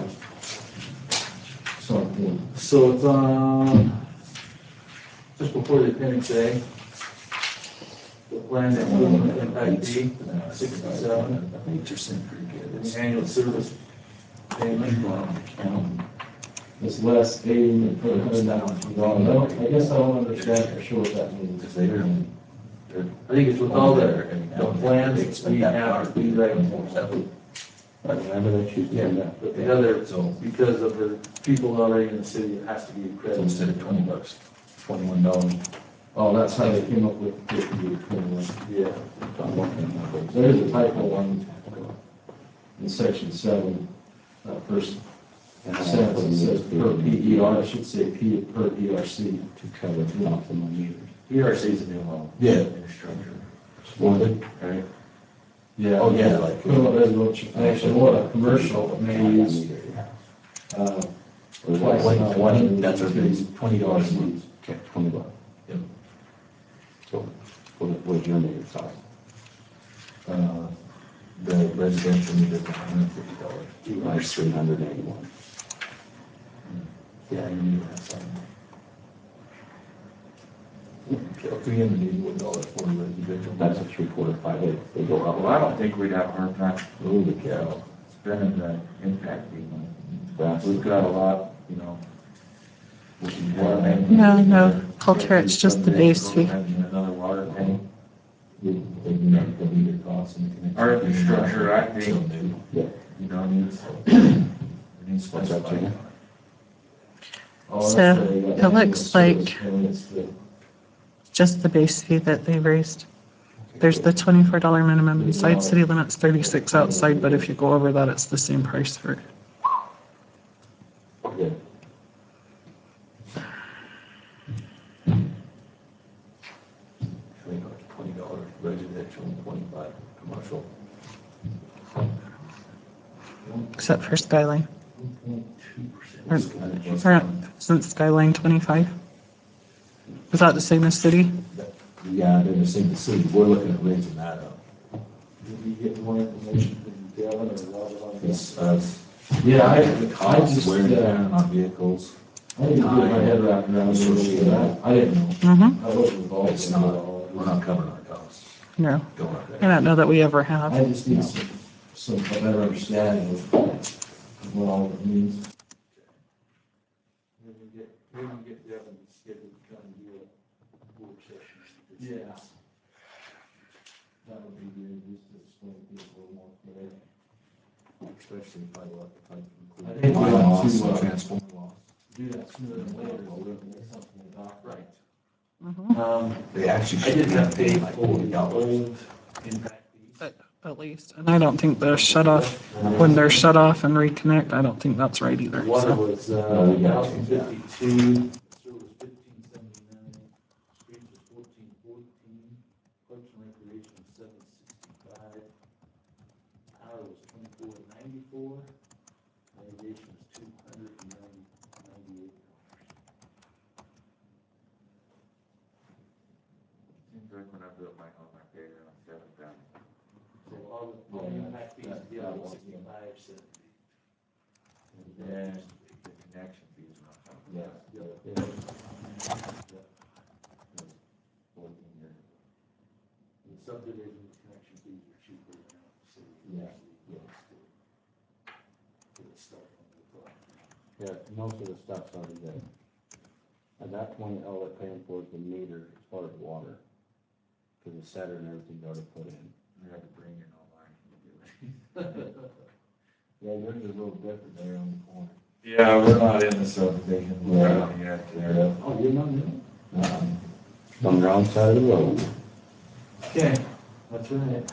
something. So it's on, just before the appendix A, the plan that we want to impact fee, 67, Rates are sitting pretty good. and the annual service payment. It's less aiding and put $100. I guess I don't understand for sure what that means. Because they're, I think it's with all the plans we have to be right. Whenever they choose to do that. But the other, because of the people already in the city, it has to be so accredited. instead of $20, $21. Oh, that's how they came up with 50 or 21. Yeah. There's a typo on in section 7, first sentence, it says per PER, it should say P per ERC. To cover the optimum meters. ERC is a new law. Yeah. Infrastructure. Right? Yeah. Oh, yeah, like- Equivalent residential, actually, what a commercial may use, That's our base, $20 a month. Okay, $20. Yep. So, what's your meter size? The residential meter is $150. Like 381. Yeah, you need to have some. $381 for residential. That's a 3/4, 5/8. They go up. Well, I don't think we'd have a hard time, holy cow, spending the impact fee money. We've got a lot, you know. we can have- No, Coulter, it's just the base fee. Another water tank. The meter costs and the our infrastructure, I think, Yeah. you know, needs What's that, Gina? So, it looks like- Just the base fee that they raised. There's the $24 minimum inside city limits, 36 outside, but if you go over that, it's the same price for. Yeah. $20 residential and 25 commercial. Except for Skyline. 2%. Or, since Skyline 25? Is that the same as city? Yeah, they're the same, we're looking at raising that up. Did you get more information from Devin or Robert on this? It's, Yeah, I costs, just, wear and tear on vehicles. I didn't get my head wrapped around it. I didn't know. Mm-hmm. I wasn't involved. It's in it not, at all. we're not covering our costs. No, Going up I there. don't know that we ever have. I just need some better understanding of what all it means. Maybe we get Devin scheduled to come and do a work session. Yeah. That would be good, just to explain things a little more clear. Especially if I let the pipe include. I think we line ought loss to, and transformer loss. Do that sooner than later, so we can make something adopt. Right. Mhm. They actually I should didn't be have paid like for the $40. old impact fees. At least. And I don't think the shut off, when they're shut off and reconnect, I don't think that's right either. Water So, was, we gotta change that. 1,052, sewer was 1,579, streets was 1,414, parks and recreation was 765, power was 2,494, navigation was $298. Brunswick, when I built my home, I paid around $7,000. So all the impact fees, would be about 65, 70. And the connection fees on top of Yeah. that. 14 years. The subdivision connection fees are cheaper than the city. Yeah. Get it started on the clock. Yeah, most of the stuff's already there. At that point, all they're paying for is the meter as far as water. Cause the setter and everything's already put in. You have to bring in all mine. Yeah, yours is a little different there on the corner. Yeah, we're not in the subdivision, we're not yet there. Oh, you're not in? On the wrong side of the road. Okay, that's right.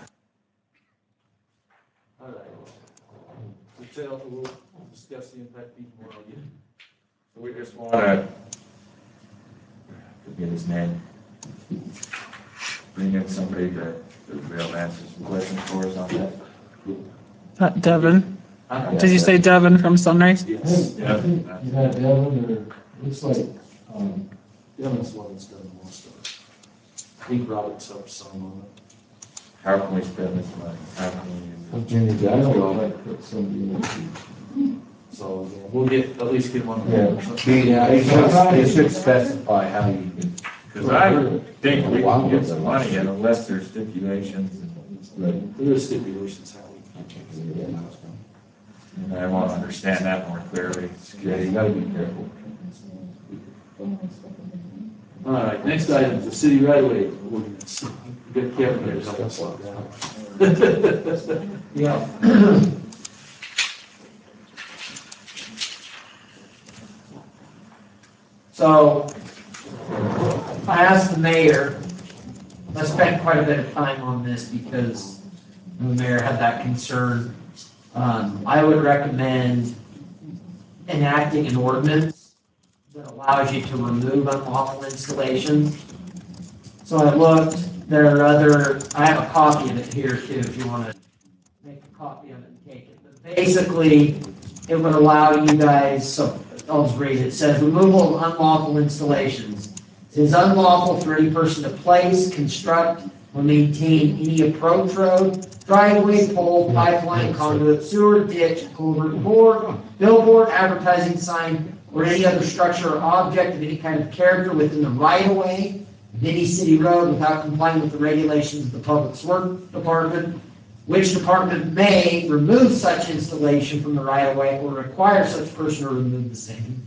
All right. So tell, we'll discuss the impact fees more again. So we just wanna, forget his name, bring in somebody that will be able to answer some questions for us on that. Devin, did you say Devin from Sunrise? Yes. Yeah. You had Devin, or, looks like, Devin's the one that's done the most of it. He brought it up some on it. How can we spend this money? How can we use it? Junior guys, will like put somebody in. So, yeah, we'll get, at least get one. They should specify how you can. Because I think we can get some money in unless there's stipulations and There is stipulations how we can. and I want to understand that more clearly. Yeah, you gotta be careful. All right, next item is the city right away ordinance. Good Kevin here to help us out. Yeah. So, I asked the mayor, I spent quite a bit of time on this because the mayor had that concern. I would recommend enacting an ordinance that allows you to remove unlawful installations. So I looked, there are I have a copy of it here too, if you want to make a copy of it and take it. But basically, it would allow you guys, so I'll just read it. It says, removal of unlawful installations. It is unlawful for any person to place, construct, or maintain any approach road, driveway, pole, pipeline, conduit, sewer, ditch, culvert, board, billboard, advertising sign, or any other structure or object of any kind of character within the right-of-way of any city road without complying with the regulations of the Public Works Department, which department may remove such installation from the right-of-way or require such person to remove the same,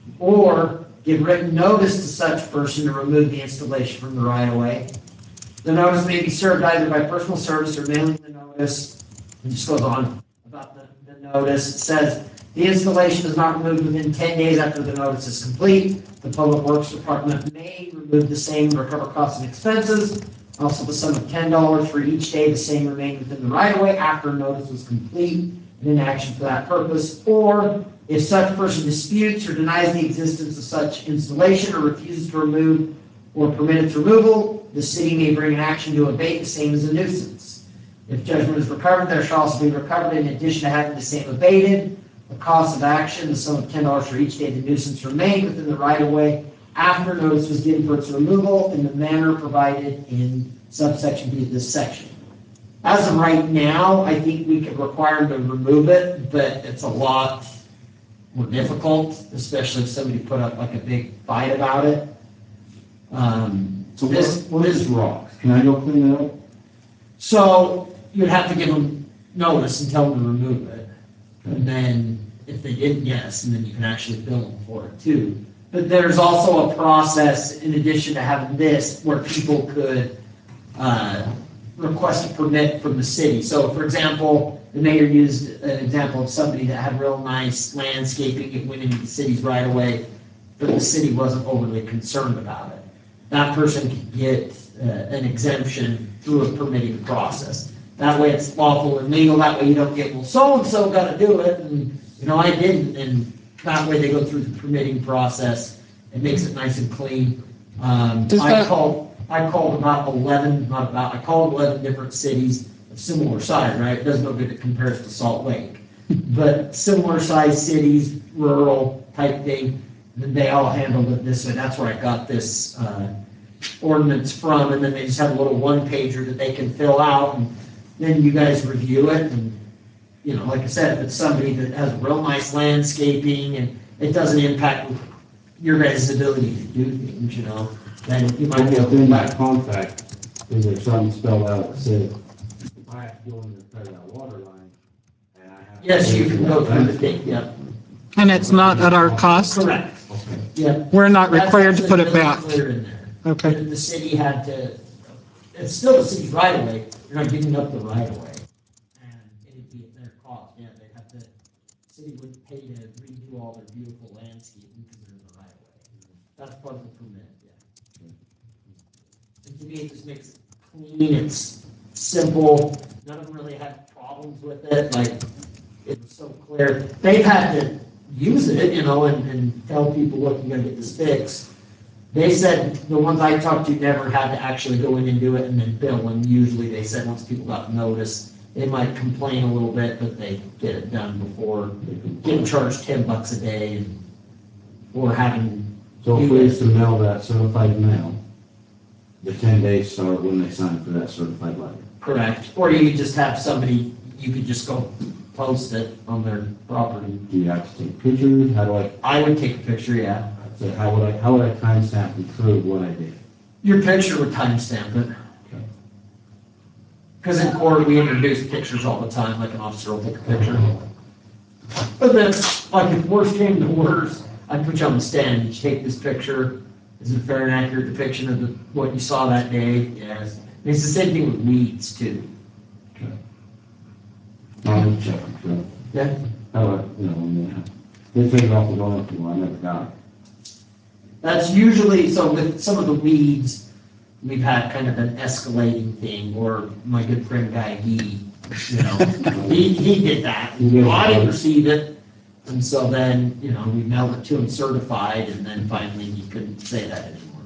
or give written notice to such person to remove the installation from the right-of-way. The notice may be served either by personal service or mailing the notice. It just goes on about the notice. It says, the installation is not removed within 10 days after the notice is complete. The Public Works Department may remove the same and recover costs and expenses. Also, the sum of $10 for each day the same remained within the right-of-way after notice was complete and in action for that purpose. Or if such person disputes or denies the existence of such installation or refuses to remove or permit its removal, the city may bring an action to abate the same as a nuisance. If judgment is recovered, there shall also be recovered in addition to having the same abated. The cost of action, the sum of $10 for each day the nuisance remained within the right-of-way after notice was given for its removal in the manner provided in subsection B of this section. As of right now, I think we could require them to remove it, but it's a lot more difficult, especially if somebody put up like a big fight about it. So what is wrong? Can I go clean it up? So you'd have to give them notice and tell them to remove it. And then if they didn't, yes, and then you can actually bill them for it too. But there's also a process in addition to having this where people could request a permit from the city. So for example, the mayor used an example of somebody that had real nice landscaping. It went into the city's right away, but the city wasn't overly concerned about it. That person could get an exemption through a permitting process. That way it's lawful and legal. That way you don't get, well, so-and-so got to do it, and, I didn't. And that way they go through the permitting process. It makes it nice and clean. I called about 11, I called 11 different cities of similar size, right? It doesn't look good it compares to Salt Lake. But similar size cities, rural type thing, and they all handled it this way. That's where I got this ordinance from, and then they just have a little one pager that they can fill out, and then you guys review it, and, you know, like I said, if it's somebody that has real nice landscaping and it doesn't impact your guys' ability to do things, you know, then you might be able Within to. that contract, is there something spelled out that says, if I have to go in and repair that water line, and I have. to- Yes, you can go through the thing, yeah, And it's not at our cost? correct, yeah. We're not required to put it That's back? actually really clear in there. Okay. The city had to, it's still the city's right of way, you're not giving up the right of way. And it'd be at their cost, yeah, they'd have to, city would pay to redo all their beautiful landscaping because they're in the right of way. That's part of the permit, yeah. And to me, it just makes it clean, it's simple, none of them really had problems with it, like, it was so clear. They've had to use it, you know, and tell people, look, you gotta get this fixed. They said, the ones I talked to never had to actually go in and do it and then bill, and usually they said once people got notice, they might complain a little bit, but they get it done before getting charged $10 a day and, or having. So if we used to mail that certified mail, the 10 days start when they sign for that certified letter. Correct, or you could just have somebody, you could just go post it on their property. Do you have to take pictures? How do I would take a picture, yeah. how would I timestamp and prove what I did? Your picture would timestamp it. Because in court, we introduce pictures all the time, like an officer will take a picture. But then, like if worst came to worst, I'd put you on the stand, you take this picture, is it a fair and accurate depiction of what you saw that day? Yes. And it's the same thing with weeds too. I'll check, sure. Yeah. How do I, they take it off the door if you want, I never got it. That's usually, so with some of the weeds, we've had kind of an escalating thing, or my good friend Guy Gee, you know, he did that. I didn't receive it, and so then, you know, we mailed it to him certified, and then finally he couldn't say that anymore.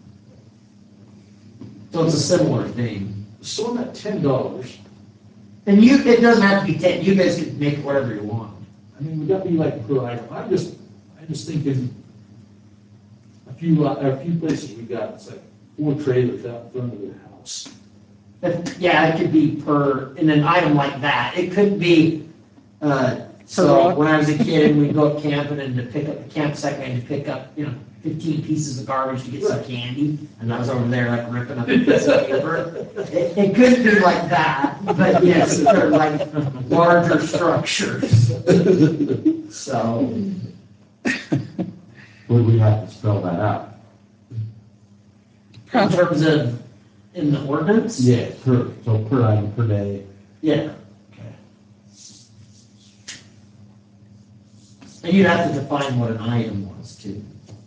So it's a similar thing. So on that $10, And it doesn't have to be 10, you guys can make it whatever you want. I mean, would that be like per item? I'm just thinking, a few places we got, it's like 4 trailers out in front of the house. Yeah, it could be in an item like that, it could be, so when I was a kid and we'd go up camping and to pick up the campsite, we had to pick up, 15 pieces of garbage to get some candy, and I was over there like ripping up a piece of paper. It could be like that, but yes, they're like larger structures. So. Would we have to spell that out? In terms of, in the ordinance? Yeah, per item, per day. Yeah. And you'd have to define what an item was too.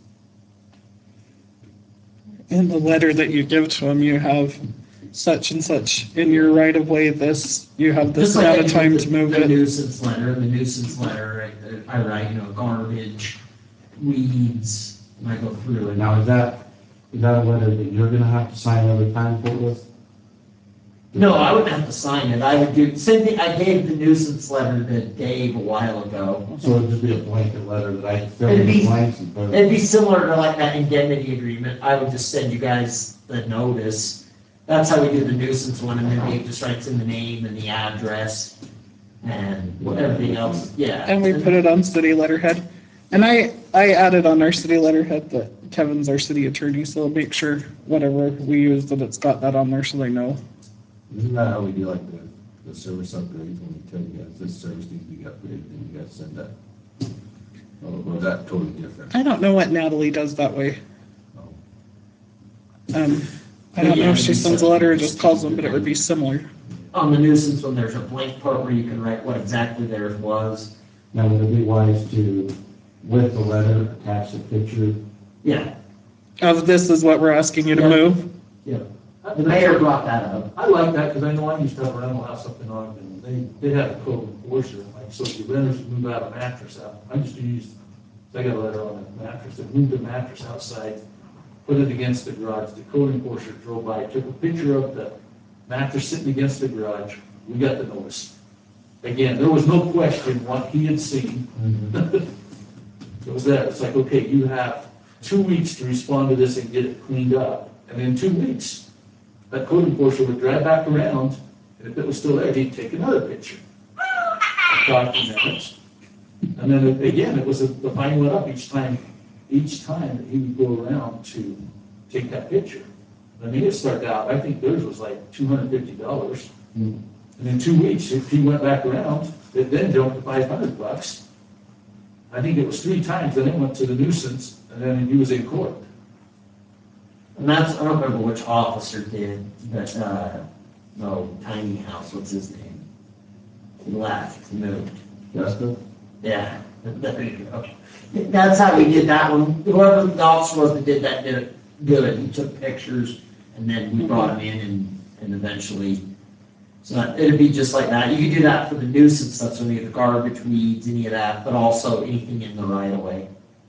In the letter that you give to them, you have such and such in your right of way, you have this Just like amount I of do time the- to move The it. nuisance letter, I write, garbage, weeds, and I go through it. Now, is that a letter that you're gonna have to sign every time for this? No, I wouldn't have to sign it. I would do, same thing, I gave the nuisance letter to Dave a while ago. So it'd just be a blanket letter that I fill in It'd the be- blanks and put it. It'd be similar to like that indemnity agreement. I would just send you guys the notice. That's how we do the nuisance one, and then Dave just writes in the name and the address and everything else, yeah. And we put it on city letterhead. And I added on our city letterhead that Kevin's our city attorney, so make sure whatever we use that it's got that on there so they know. Isn't that how we do like the service upgrades, when we tell you guys this service needs to be upgraded, then you guys send that? Or is that totally different? I don't know what Natalie does that way. Oh. I don't know if she sends a letter or just calls them, but it would be similar. On the nuisance one, there's a blank part where you can write what exactly theirs was. Now, would it be wise to, with the letter, attach a picture? Yeah, Of this is what we're asking you to move. yeah. The mayor brought that up. I like that, because I know I used to have a rental house up in Ogden, they had a code enforcer, like, so if the renters would move out a mattress out, I used to use, I got a letter on a mattress, that moved the mattress outside, put it against the garage, the code enforcer drove by, took a picture of the mattress sitting against the garage, we got the notice. Again, there was no question what he had seen. It was there, it's like, okay, you have 2 weeks to respond to this and get it cleaned up, And in 2 weeks, that code enforcer would drive back around, and if it was still there, he'd take another picture. Document it. And then again, it was, the fine went up each time that he would go around to take that picture. I mean, it started out, I think theirs was like $250. And in 2 weeks, if he went back around, it then jumped to $500. I think it was 3 times, then it went to the nuisance, and then he was in court. And that's, I don't remember which officer did, but, no, tiny house, what's his name? He left, he moved. Justin? Yeah, there you go. That's how we did that one. Whoever the officer was that did that did it good. He took pictures and then we brought him in and eventually, so it'd be just like that. You could do that for the nuisance, that's when you have the garbage, weeds, any of that, but also anything in the right of way.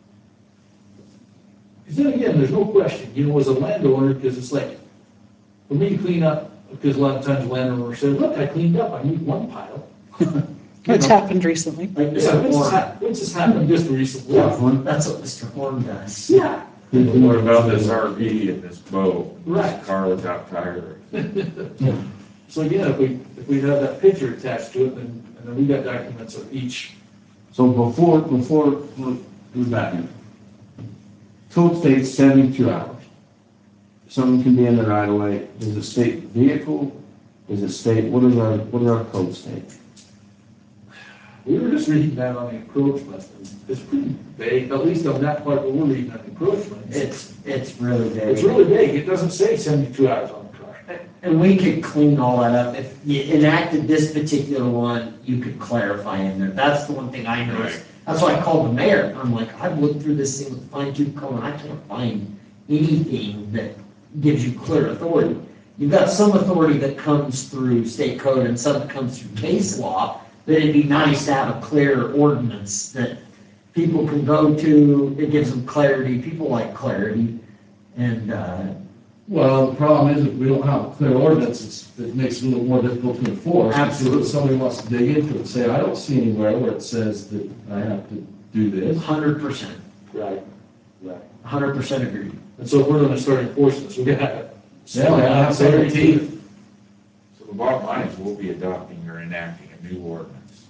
Because then again, there's no question, you know, as a landowner, because it's like, for me to clean up, because a lot of times landowners say, look, I cleaned up, I moved one pile. Which happened recently. Like Yeah, Mr. Horn, which has happened just recently. that's what Mr. Horn does. Yeah. What about this RV and this boat? Right. Car without tires. So again, if we have that picture attached to it, and then we got documents of each. So before, we're back in. Code states 72 hours. Someone can be in the right of way. Does it state vehicle? Does it state, what does our code state? We were just reading that on the encroachment. It's pretty vague, at least on that part that we're reading on the encroachment. It's really big. It's really vague. It doesn't say 72 hours on the car. And we could clean all that up. If you enacted this particular one, you could clarify in there. That's the one thing I noticed. Right. That's why I called the mayor. I'm like, I've looked through this thing with fine tooth comb, and I can't find anything that gives you clear authority. You've got some authority that comes through state code and some that comes through case law, but it'd be nice to have a clear ordinance that people can go to. It gives them clarity. People like clarity. And, Well, the problem is if we don't have a clear ordinance, it makes it a little more difficult to enforce. Absolutely. If somebody wants to dig into it and say, I don't see anywhere where it says that I have to do this. 100%. Right. 100% agree. And so if we're gonna start enforcing this, we gotta. Yeah, we gotta have some teeth. So the bottom line is we'll be adopting or enacting a new ordinance.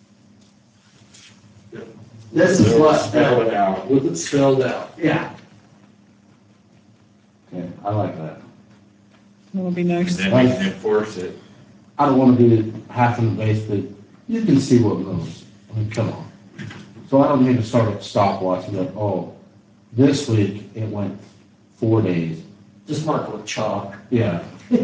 This is what, Spell it out. With it spelled out. yeah. Okay, I like that. That would be And nice. then we can enforce it. I don't want to be half in the basement. You can see what moves. I mean, come on. So I don't need to start a stopwatch and go, oh, this week it went 4 days. Just mark it with chalk. Yeah.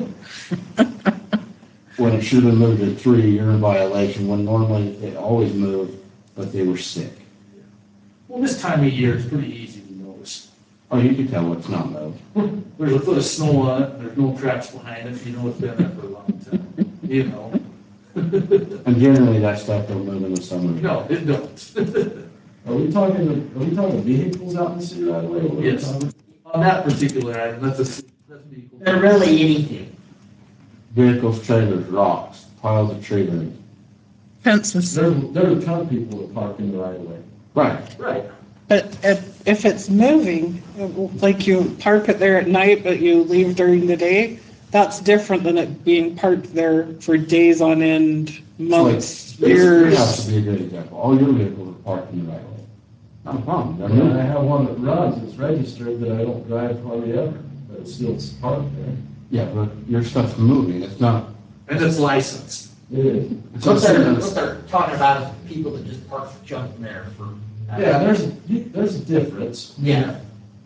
When it should have moved to 3, you're in violation, when normally it always moved, but they were sick. Well, this time of year, it's pretty easy to notice. Oh, you can tell what's not moved. There's a foot of snow on it, there's no tracks behind it, you know it's been there for a long time, you know? And generally that stuff don't move in the summer. No, it don't. Are we talking vehicles out in the city right away? What are we Yes. talking? On that particular item, that's vehicle. And really anything. Vehicles, trailers, rocks, piles of tree limbs. Fences. There are a ton of people that park in the right of way. Right. Right. But if it's moving, like you park it there at night, but you leave during the day, that's different than it being parked there for days on end, months, Your years. house would be a good example. All your vehicles are parked in the right of way. Not a problem. They're And I moving. have one that runs, it's registered, that I don't drive hardly ever, but it's still parked there. Yeah, but your stuff's moving. It's not. And it's licensed. It is. It's What not- they're talking about is people that just park junk in there for. Yeah, there's a difference. Yeah.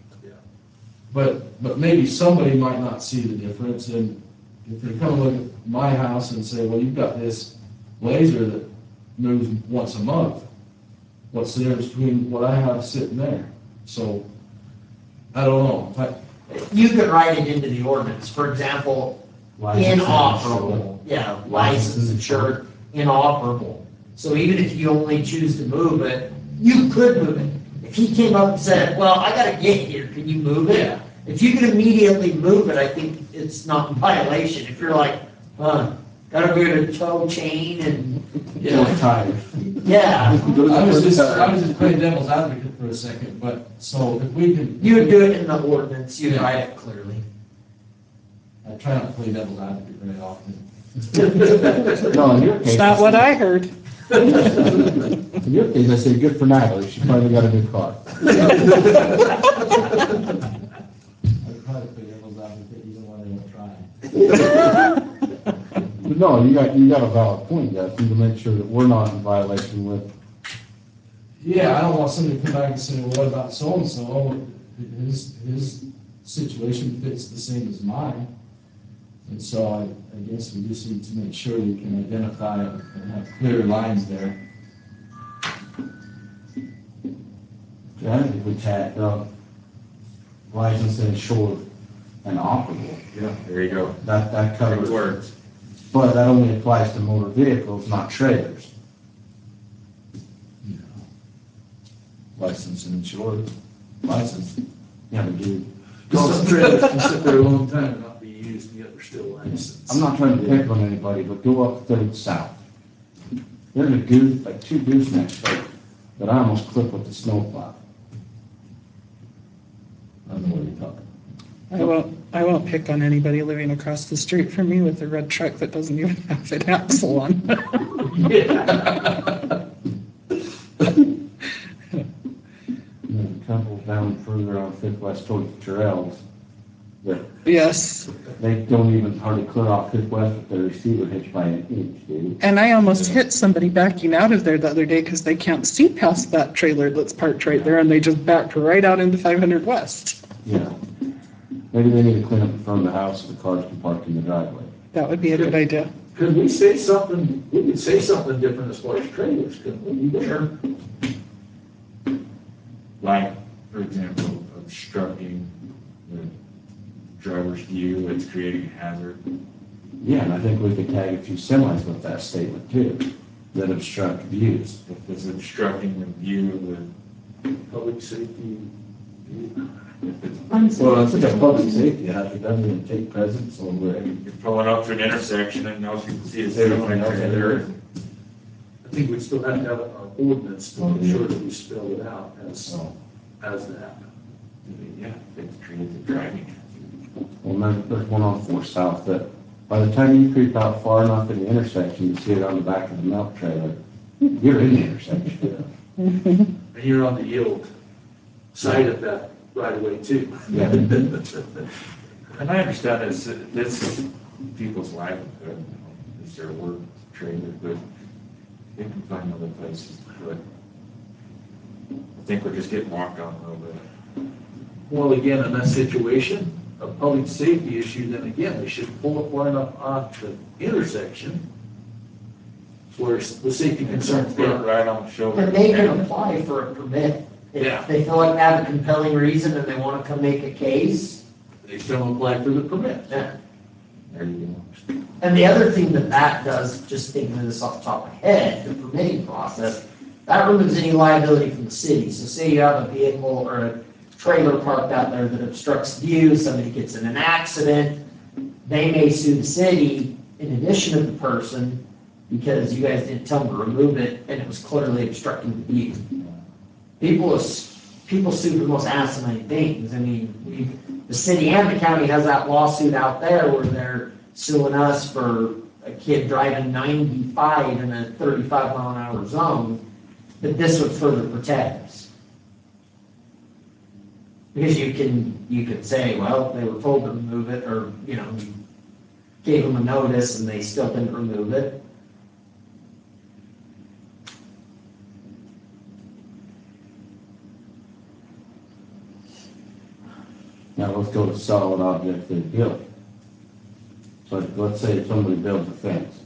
But maybe somebody might not see the difference, and if they come look at my house and say, well, you've got this laser that moves once a month, what's the difference between what I have sitting there? So, I don't know. You could write it into the ordinance, for example, inoperable. Yeah, licensed, insured, inoperable. So even if you only choose to move it, you could move it. If he came up and said, well, I gotta get here, can you move it? Yeah. If you can immediately move it, I think it's not in violation. If you're like, gotta go to tow chain and, Or tires. yeah, I was just playing devil's advocate for a second, but, so if we can. you would do it in the ordinance, you'd write it clearly. I try not to play devil's advocate very often. No, in your case. It's not what I heard. In your case, I say good for Natalie, she finally got a new car. I try to play devil's advocate even when I don't try. But no, you got a valid point, Justin, to make sure that we're not in violation with, Yeah, I don't want somebody to come back and say, well, what about so-and-so? His situation fits the same as mine. And so I guess we just need to make sure we can identify and have clear lines there. I think if we tack up license insured and operable, Yeah, there you go. that covers. Good words. But that only applies to motor vehicles, not trailers. Licensed and insured, licensed. Yeah, but dude, Some trailers can sit there a long time and not be used, and yet they're still licensed. I'm not trying to pick on anybody, but go up Third South. There's a goose, like two goosenecks there that I almost clipped with the snowplow. I don't know what you're talking. I won't pick on anybody living across the street from me with a red truck that doesn't even have an axle on. And then a couple down further on Fifth West towards the trails, that Yes, they don't even hardly clear off Fifth West with their receiver hitch by an inch, dude. and I almost hit somebody backing out of there the other day because they can't see past that trailer that's parked right there, and they just backed right out into 500 West. Yeah. Maybe they need to clean up the front of the house so the cars can park in the driveway. That would be a good idea. Could we say something, we could say something different as far as trailers, couldn't we? Sure. Like, for example, obstructing the driver's view, it's creating a hazard. Yeah, and I think we could tag a few semis with that statement too, that obstruct views. If it's obstructing the view with, Public safety. if it's, Well, it's like a public safety hazard, it doesn't even take precedence over it. you're pulling up to an intersection and now people see a trailer. I think we still have to have it in our ordinance to make sure that we spell it out as that. Yeah, it creates a driving hazard. Well, there's one on Fourth South that, by the time you creep out far enough in the intersection, you see it on the back of the milk trailer, you're in the intersection. And you're on the yield side of that right away too. Yeah. And I understand this is people's livelihood, you know, it's their work trailer, but they can find other places to put. I think we're just getting walked on a little bit. Well, again, in that situation, a public safety issue, then again, we should pull it far enough off the intersection where the safety concerns Put it there. right on the shoulder. And they can apply for a permit. Yeah. If they feel like they have a compelling reason and they want to come make a case, They still apply for the permit. yeah. There you go. And the other thing that does, just thinking of this off the top of my head, the permitting process, that removes any liability from the city. So say you have a vehicle or a trailer parked out there that obstructs view, somebody gets in an accident, they may sue the city in addition to the person because you guys didn't tell them to remove it and it was clearly obstructing the view. People sue for the most asinine things. I mean, the city and the county has that lawsuit out there where they're suing us for a kid driving 95 in a 35-mile-an-hour zone, but this would further protect us. Because you can say, well, they were told to remove it, or, you know, you gave them a notice and they still didn't remove it. Now, let's go to solid objects they built. So let's say somebody builds a fence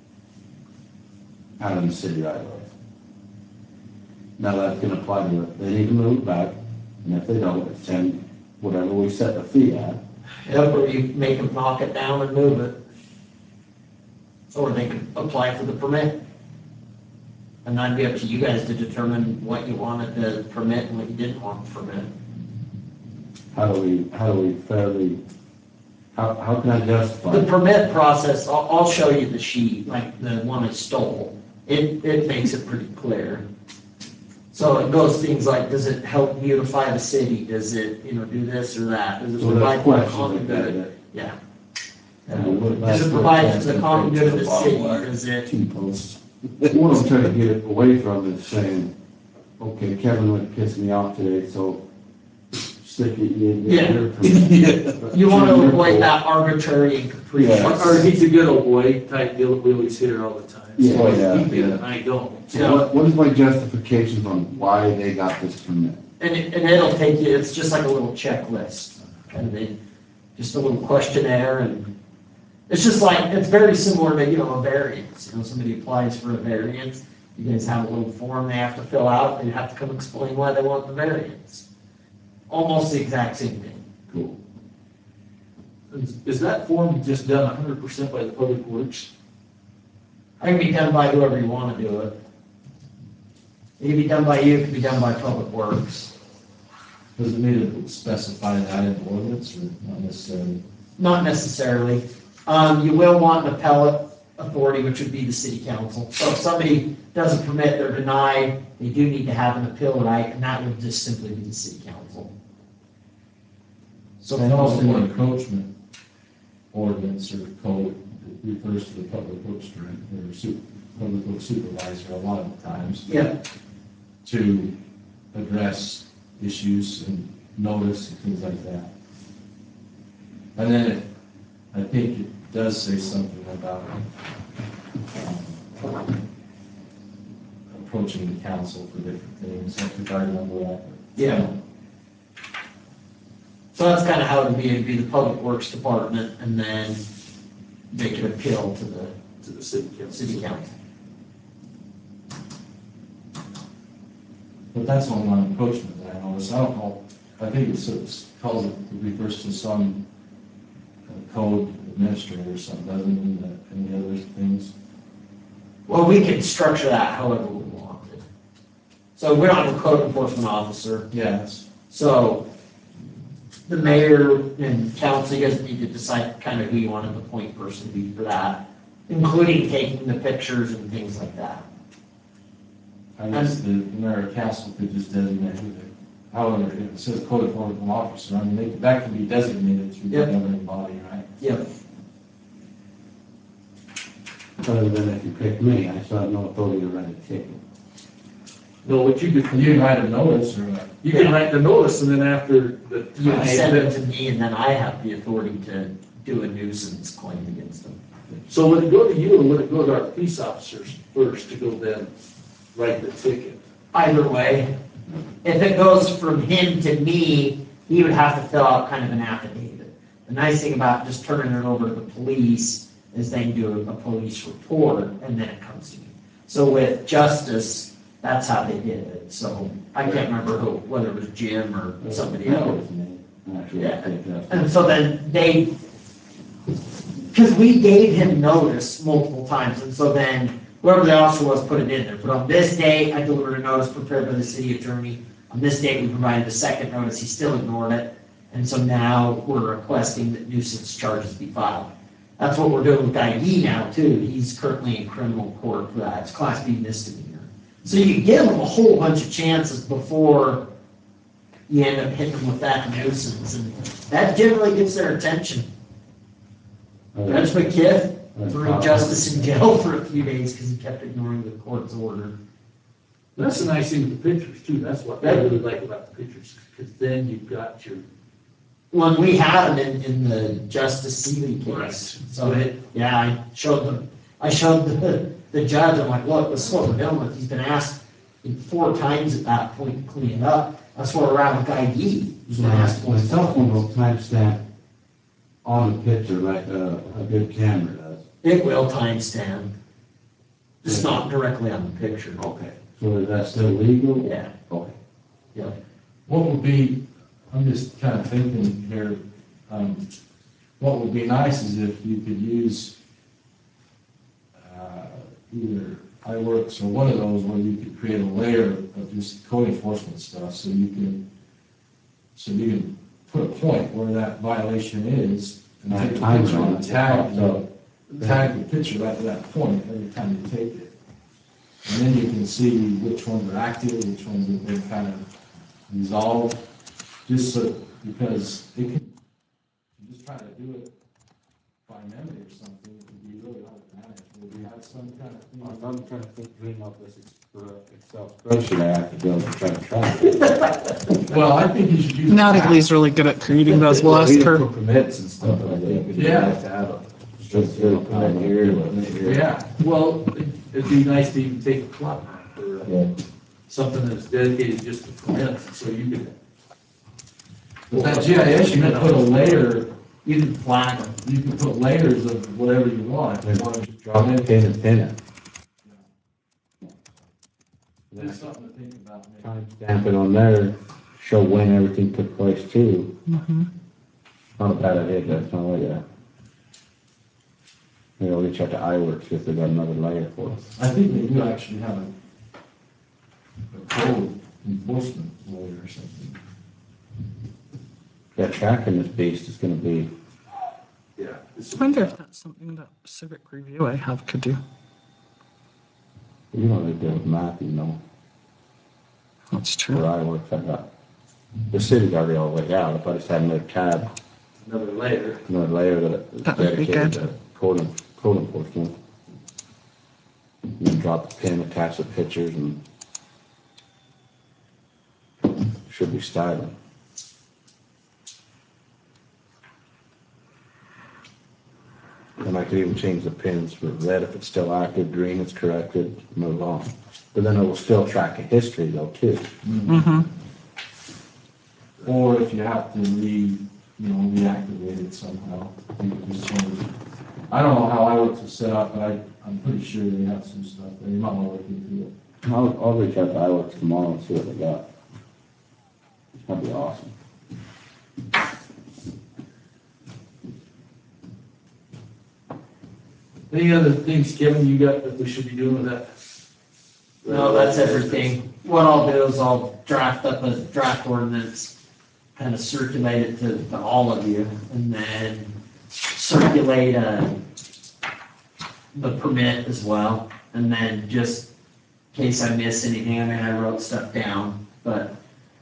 out in the city right away. Now that's gonna apply to it, they need to move it back, and if they don't, it's 10, whatever we set the fee at. Yep, or you make them knock it down and move it. Or they could apply for the permit. And that'd be up to you guys to determine what you wanted to permit and what you didn't want to permit. How do we fairly, how can I justify? The permit process, I'll show you the sheet, like the one I stole. It makes it pretty clear. So it goes things like, does it help beautify the city? Does it, do this or that? Does it So there's provide more questions like common that, good? Yeah. Does it provide for the common good of the city, or is it? Two posts. What I'm trying to get it away from is saying, okay, Kevin would piss me off today, so stick it in. Yeah. You want to avoid that arbitrary and capricious. Or he's a good old boy type deal, we always hear all the time. Yeah. So, Yeah. he did it, I don't. So what is my justification on why they got this permit? And it'll take you, it's just like a little checklist, and then just a little questionnaire, and it's just like, it's very similar to, a variance. Somebody applies for a variance, you guys have a little form they have to fill out, and you have to come explain why they want the variance. Almost the exact same thing. Cool. Is that form just done 100% by the Public Works? It can be done by whoever you want to do it. It can be done by you, it can be done by Public Works. Does it need to specify that in ordinance or not necessarily? Not necessarily. You will want an appellate authority, which would be the city council. So if somebody doesn't permit, they're denied, they do need to have an appeal right, and that would just simply be the city council. So And also the encroachment ordinance or code refers to the public works director or public works supervisor a lot of the times. yeah, To address issues and notice and things like that. And then I think it does say something about approaching the council for different things, if I remember that. yeah. So that's kind of how it'd be the Public Works Department, and then they could appeal to the City Council. city council. But that's only on encroachment that I noticed. I don't know, I think it calls it, refers to some code administrator or something, doesn't mean any other things. Well, we can structure that however we want it. So we don't have a code enforcement officer, Yes. so the mayor and council, you guys need to decide kind of who you want the point person to be for that, including taking the pictures and things like that. I guess the mayor of council could just designate who they, however, if it says code enforcement officer, I mean, that can be designated through the Yep. governing body, right? Yep. Other than if you pick me, I still have no authority to write a ticket. No, what you do, You can write a notice or a. you can write the notice, and then after the. You can send it to me, and then I have the authority to do a nuisance claim against them. So would it go to you, or would it go to our police officers first to go then write the ticket? Either way, if it goes from him to me, he would have to fill out kind of an affidavit. The nice thing about just turning it over to the police is they can do a police report, and then it comes to me. So with Justice, that's how they did it. So I can't remember who, whether it was Jim or somebody else. Yeah. And so then because we gave him notice multiple times, and so then whoever the officer was put it in there. But on this day, I delivered a notice prepared by the city attorney. On this date, we provided a second notice. He still ignored it. And so now we're requesting that nuisance charges be filed. That's what we're doing with Guy Yee now too. He's currently in criminal court for that. It's Class B misdemeanor. So you give them a whole bunch of chances before you end up hitting them with that nuisance, and that generally gets their attention. Judge McKiff threw Justice in jail for a few days because he kept ignoring the court's order. That's the nice thing with the pictures too, that's what I really like about the pictures, because then you've got your. When we had him in the Justice Seeley case, Right. so I showed the judge, I'm like, look, this is what we're dealing with. He's been asked 4 times at that point to clean it up. That's where we're at with Guy Yee. He's been asked My once. cell phone will timestamp on the picture like a good camera does. It will timestamp. Just not directly on the picture. Okay. So is that still legal? Yeah, Okay. yeah. What would be, I'm just kind of thinking here, what would be nice is if you could use either iWorks or one of those where you could create a layer of just code enforcement stuff so you can put a point where that violation is and take a picture and tag the picture right to that point every time you take it. And then you can see which ones are active, which ones have been kind of resolved, just so, because it can, you just try to do it by memory or something, it would be really hard to manage, where we had some kind of thing. If I'm trying to think, bring up this Excel spreadsheet, I have to be able to try to track it. Well, I think you should use. Natalie's really good at creating those. We'll ask For her. permits and stuff, I think it'd be Yeah. nice to have a, just a permit here, a permit here. Yeah, Well, it'd be nice to even take a plot for Yeah. something that's dedicated just to permits, so you could. with that GIS, you can put a layer, You can flag them. you can put layers of whatever you want. If you want to Drop it, pin it, pin it. There's something to think about. maybe. Time stamp it on there, show when everything took place too. Not a bad idea, that's not like that. Maybe I'll reach out to iWorks if they got another layer for us. I think they do actually have a code enforcement lawyer or something. Yeah, tracking this beast is gonna be, Yeah. I wonder if that's something that Civic Review I have could do. you know, they deal with mapping, you know, That's where true. iWorks, I got. The city's already all laid out, if I just had another tab, Another layer. another layer that is That would be dedicated good. to code enforcement. And then drop the pin, attach the pictures and should be styling. And I could even change the pins for red if it's still active, green it's corrected, move on. But then it will still track a history though too. Or if you have to reactivate it somehow, you can just change it. I don't know how iWorks is set up, but I'm pretty sure they have some stuff there. You might want to look into it. I'll reach out to iWorks tomorrow and see what they got. That'd be awesome. Any other things, Kevin, you got that we should be doing with that? No, that's everything. What I'll do is I'll draft up a draft ordinance, kind of circulate it to all of you, and then circulate the permit as well. And then just in case I miss anything, I mean, I wrote stuff down, but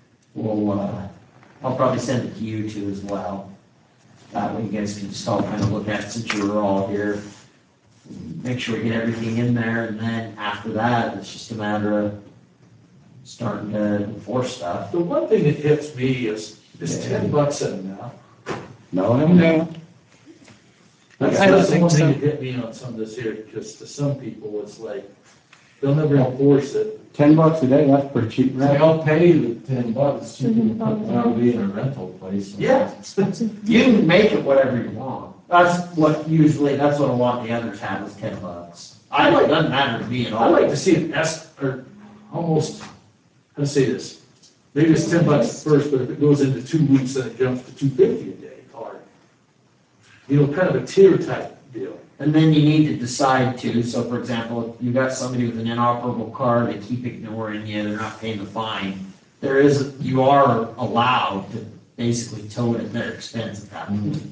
I'll probably send it to you too as well. That way you guys can just all kind of look at it since you were all here. Make sure we get everything in there, and then after that, it's just a matter of starting to enforce stuff. The one thing that hits me is $10 enough. No, I don't know. No, That's I don't the think one thing so. that hit me on some of this here, because to some people, it's like, they'll never enforce it. $10 a day, that's pretty cheap, right? They'll pay the $10, you can put an RV in a rental place. Yeah, you can make it whatever you want. That's what a lot of the others have is $10. It doesn't matter to me at I all. like to see an or almost, how to say this? Maybe it's $10 first, but if it goes into 2 weeks, then it jumps to $2.50 a day, or, kind of a tier type deal. And then you need to decide too, so for example, if you got somebody with an inoperable car, they keep ignoring you, they're not paying the fine. You are allowed to basically tow it at their expense at that point.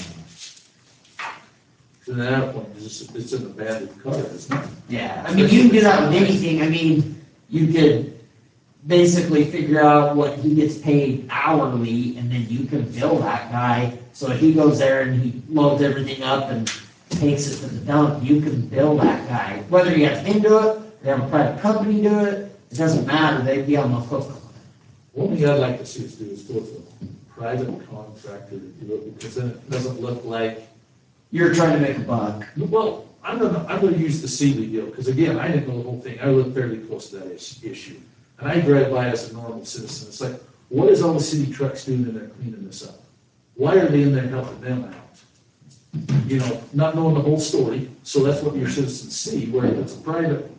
To that point, it's an abandoned car, isn't it? Yeah, I mean, you can do that with anything, I mean, you could basically figure out what he gets paid hourly, and then you can bill that guy, so if he goes there and he loads everything up and takes it to the dump, you can bill that guy, whether you have him do it, or you have a private company do it, it doesn't matter, they'd be on the hook. One thing I'd like to see us do is go with a private contractor to do it, because then it doesn't look like, You're trying to make a buck. well, I'm gonna use the Sealy deal, because again, I didn't know the whole thing, I live fairly close to that issue. And I drive by as a normal citizen, it's like, what is all the city trucks doing in there cleaning this up? Why are they in there helping them out? Not knowing the whole story, so that's what your citizens see, where if it's a private,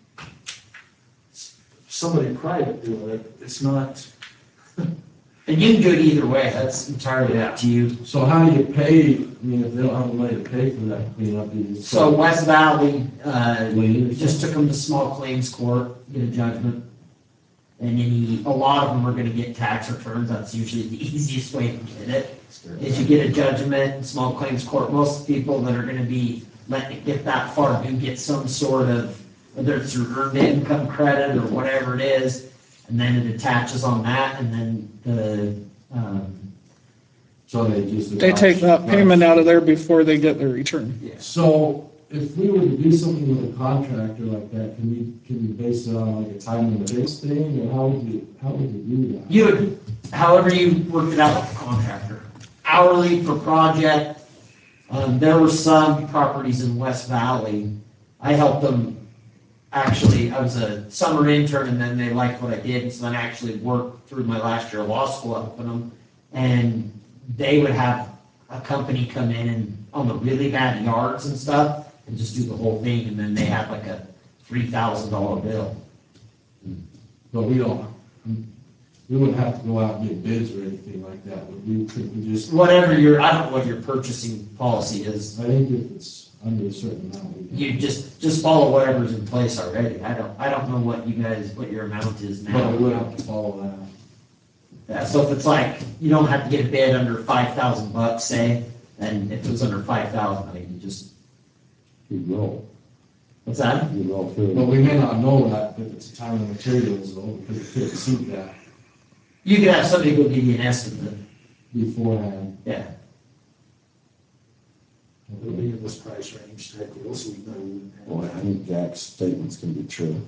somebody private doing it, it's not, And you can do it either way, that's entirely up to you. So how do you pay, if they don't have a way to pay for that cleanup? you just- So West Valley, Lien. just took them to small claims court, get a judgment. And a lot of them are gonna get tax returns, that's usually the easiest way to get it. Is you get a judgment in small claims court, most people that are gonna be letting it get that far do get some sort of, whether it's through earned income credit or whatever it is, and then it attaches on that, and then the So they just. They take that payment out of there before they get their return. So if we were to do something with a contractor like that, can you base it on like a time and materials thing, or how would you do that? You would, however you work it out with the contractor, hourly per project. There were some properties in West Valley, I helped them, actually, I was a summer intern and then they liked what I did, and so then I actually worked through my last year of law school helping them. And they would have a company come in and on the really bad yards and stuff, and just do the whole thing, and then they had like a $3,000 bill. But we wouldn't have to go out and get bids or anything like that, would we? Could we just, Whatever your, I don't know what your purchasing policy is. I think if it's under a certain amount, we can. You just follow whatever's in place already. I don't know what you guys, what your amount is But we now. would have to follow that. Yeah, so if it's like, you don't have to get a bid under $5,000, say, and if it was under 5,000, I mean, you just, You roll, what's that? you roll But through. we may not know that if it's time and materials though, because it could exceed that You could have somebody go give you an estimate, beforehand. yeah. It'll be in this price range type deal, so we know. Boy, I think Jack's statement's gonna be true.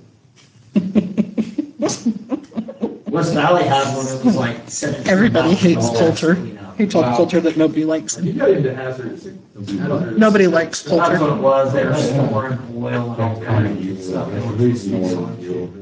West Valley had one that was like $17,000. Everybody hates Coulter. you know. He told Coulter that nobody likes And you him. got into hazards. Nobody likes That's what Coulter. it was, they were storing oil and all kinds of stuff. There's a reason no one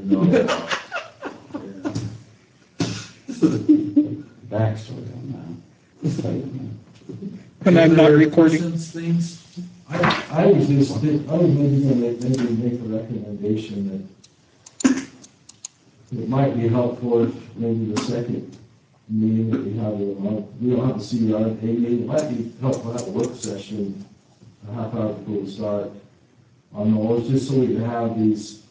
backstory on that. When I'm not recording. Questions, things? I was just, I was maybe gonna make a recommendation that it might be helpful if maybe the second meeting that we have in a month, we don't have a CRA meeting, it might be helpful to have a work session a half hour before we start on those, just so we can have these,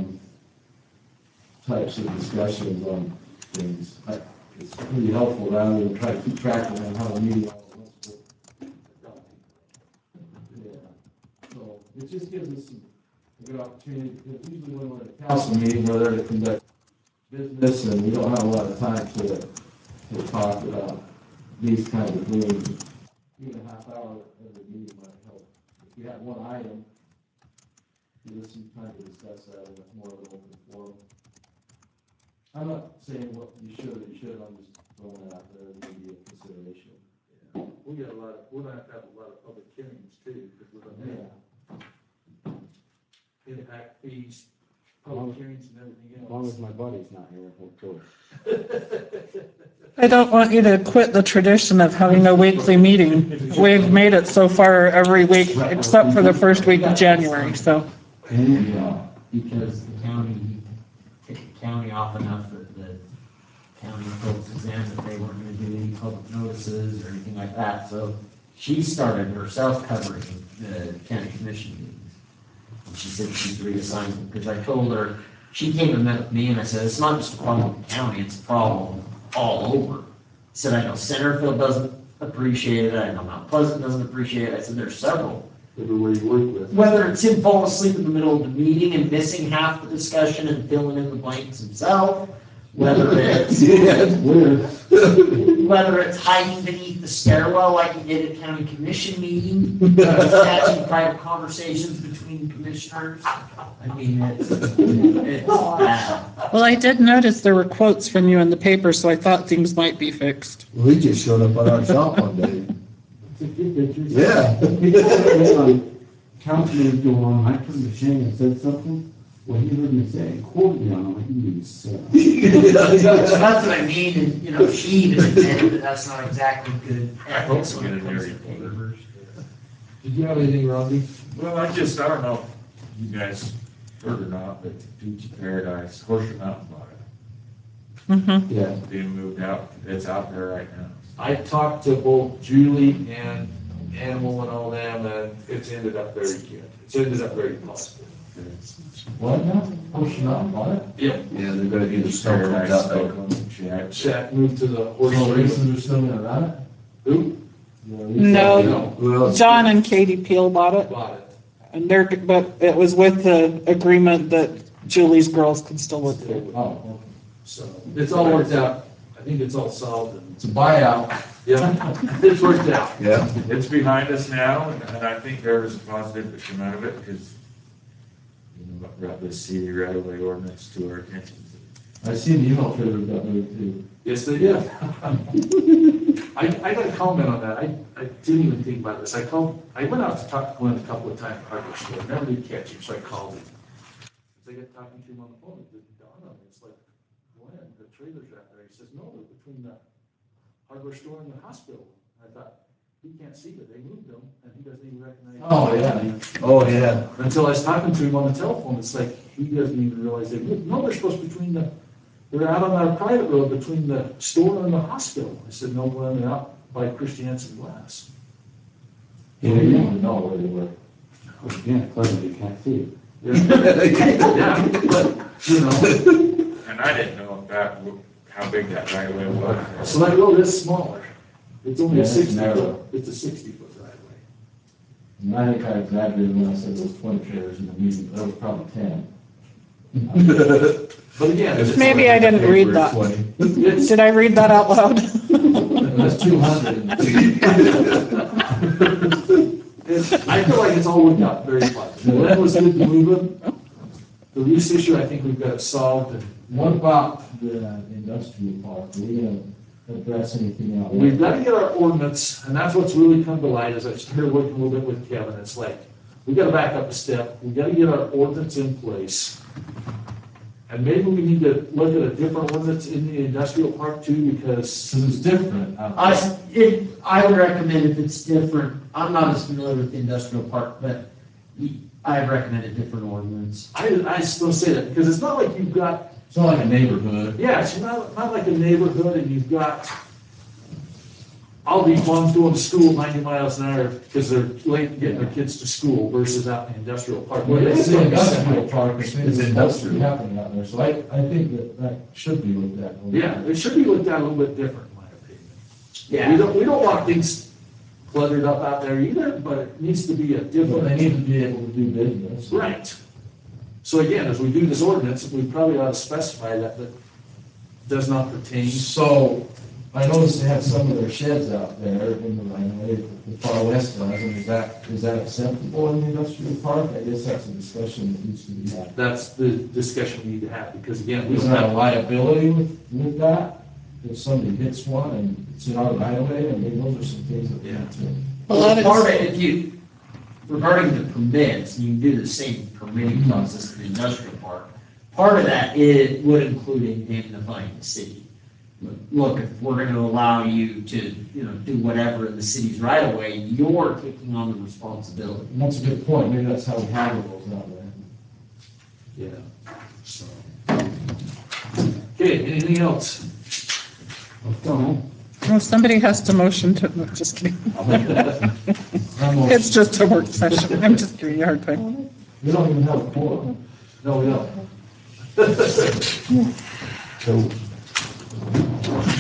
types of discussions on things. It's pretty helpful rather than try to keep track of them, have a meeting all at once. Yeah, so it just gives us a good opportunity, because usually when we're at a council meeting, we're there to conduct business, and we don't have a lot of time to talk about these kinds of things. Even a half hour every meeting might help. If we had one item, give us some time to discuss that in a more of an open forum. I'm not saying what you should or you shouldn't, I'm just throwing it out there, maybe a consideration. We got we're gonna have to have a lot of public hearings too, because we're gonna have impact fees, public hearings and everything As long else. as my buddy's not here, we're cool. I don't want you to quit the tradition of having a weekly meeting. We've made it so far every week, except for the first week of January, so. Yeah, because the county, kicked the county off enough that the county folks examined that they weren't gonna do any public notices or anything like that, so she started herself covering the county commission meetings. And she said she's reassigned them, because I told her, she came and met with me and I said, it's not just a problem with the county, it's a problem all over. I said, I know Centerfield doesn't appreciate it, I know Mount Pleasant doesn't appreciate it, I said, there's several. Everywhere you work with. Whether it's him falling asleep in the middle of the meeting and missing half the discussion and filling in the blanks himself, whether it's, whether it's hiding beneath the stairwell like he did at county commission meeting, catching private conversations between commissioners. I mean, it's bad. Well, I did notice there were quotes from you in the paper, so I thought things might be fixed. Well, he just showed up at our shop one day. Yeah. Councilman go on, I turned to Shane and said something, well, he heard me say, quote me on it, like, you So that's what I mean, and, you know, she even admitted that that's not exactly good ethics when it comes to papers. Did you have anything, Rodney? Well, I don't know if you guys heard or not, but Beach Paradise, Horseshoe Mountain bought it. Mm-hmm. Yeah. It's being moved out, it's out there right now. I talked to both Julie and Animal and all them, and it's ended up very good. It's ended up very positive. What now? Pushing up on it? Yep. Yeah, they're gonna do the Beach snow cones Paradise, out there. Oakland, Shack. Shaq moved to the horse So race. races are still gonna run it? Who? No, Well, John and Katie Peel bought it, Bought it. and but it was with the agreement that Julie's girls can still work there. Oh, okay. So it's all worked out. I think it's all solved and It's a buyout. Yeah, it's worked out. Yeah. It's behind us now, and I think there was a positive that came out of it, because, you know, brought this city right-of-way ordinance to our attention. I seen the email trail got moved too. Yes, they did. I got a comment on that. I didn't even think about this. I went out to talk to Glenn a couple of times at the hardware store, never did catch him, so I called him. As I got talking to him on the phone, it didn't dawn on me. It's like, Glenn, the trailer's right there. He says, no, they're between the hardware store and the hospital. I thought, he can't see that they moved them, and he doesn't even recognize. Oh, yeah. Oh, yeah. Until I was talking to him on the telephone, it's like, he doesn't even realize they moved. No, they're supposed to between they're out on our private road between the store and the hospital. I said, no, Glenn, they're out by Christiansen Glass. He didn't even know where they were. Yeah, clearly you can't see it. Yeah, but, you know, And I didn't know how big that right-of-way was. so that road is smaller. It's only Yeah, a it's 60 narrow. foot, it's a 60-foot right away. And I think I exaggerated when I said there was 20 trailers in the meeting, but there was probably 10. But again, it's. Maybe I didn't read that. It's, Did I read that out loud? That's 200. I feel like it's all worked out very fine. The land was good to move it. The lease issue, I think we've got it solved, and What about the industrial park? Are we gonna address anything out there? we've got to get our ordinance, and that's what's really come to light as I've started working a little bit with Kevin. It's like, we got to back up a step. We got to get our ordinance in place. And maybe we need to look at a different ordinance in the industrial park too, because Because it's different out there. I would recommend if it's different, I'm not as familiar with the industrial park, but I recommend a different ordinance. I still say that, because it's not like you've got, It's not like a neighborhood. yeah, it's not like a neighborhood and you've got all these moms going to school 90 miles an hour because they're late getting their kids to school versus out in the industrial park. Well, it's gonna an be industrial semi- park, it's industrial happening out there, so I think that should be looked at. Yeah, it should be looked at a little bit different, in my opinion. Yeah. We don't want things cluttered up out there either, but it needs to be a But different. they need to be able to do business. Right. So again, as we do this ordinance, we probably ought to specify that does not pertain. So, I noticed they have some of their sheds out there in the right of way, the far west does, and is that acceptable in the industrial park? I guess that's a discussion that needs to be had. That's the discussion we need to have, because again, we Is don't there a have, liability with that? If somebody hits one and it's in our right of way, I mean, those are some things that we have to. A lot of Part of this- it, regarding the permits, you can do the same permitting process in the industrial park. Part of that would include indemnifying the city. Look, if we're gonna allow you to, do whatever in the city's right of way, you're taking on the responsibility. And that's a good point, maybe that's how we handle those out there. yeah, so. Okay, anything else? Well, somebody has to motion to, no, just kidding. It's just a work session. I'm just giving you a hard time. We don't even have a quorum. No, we don't. So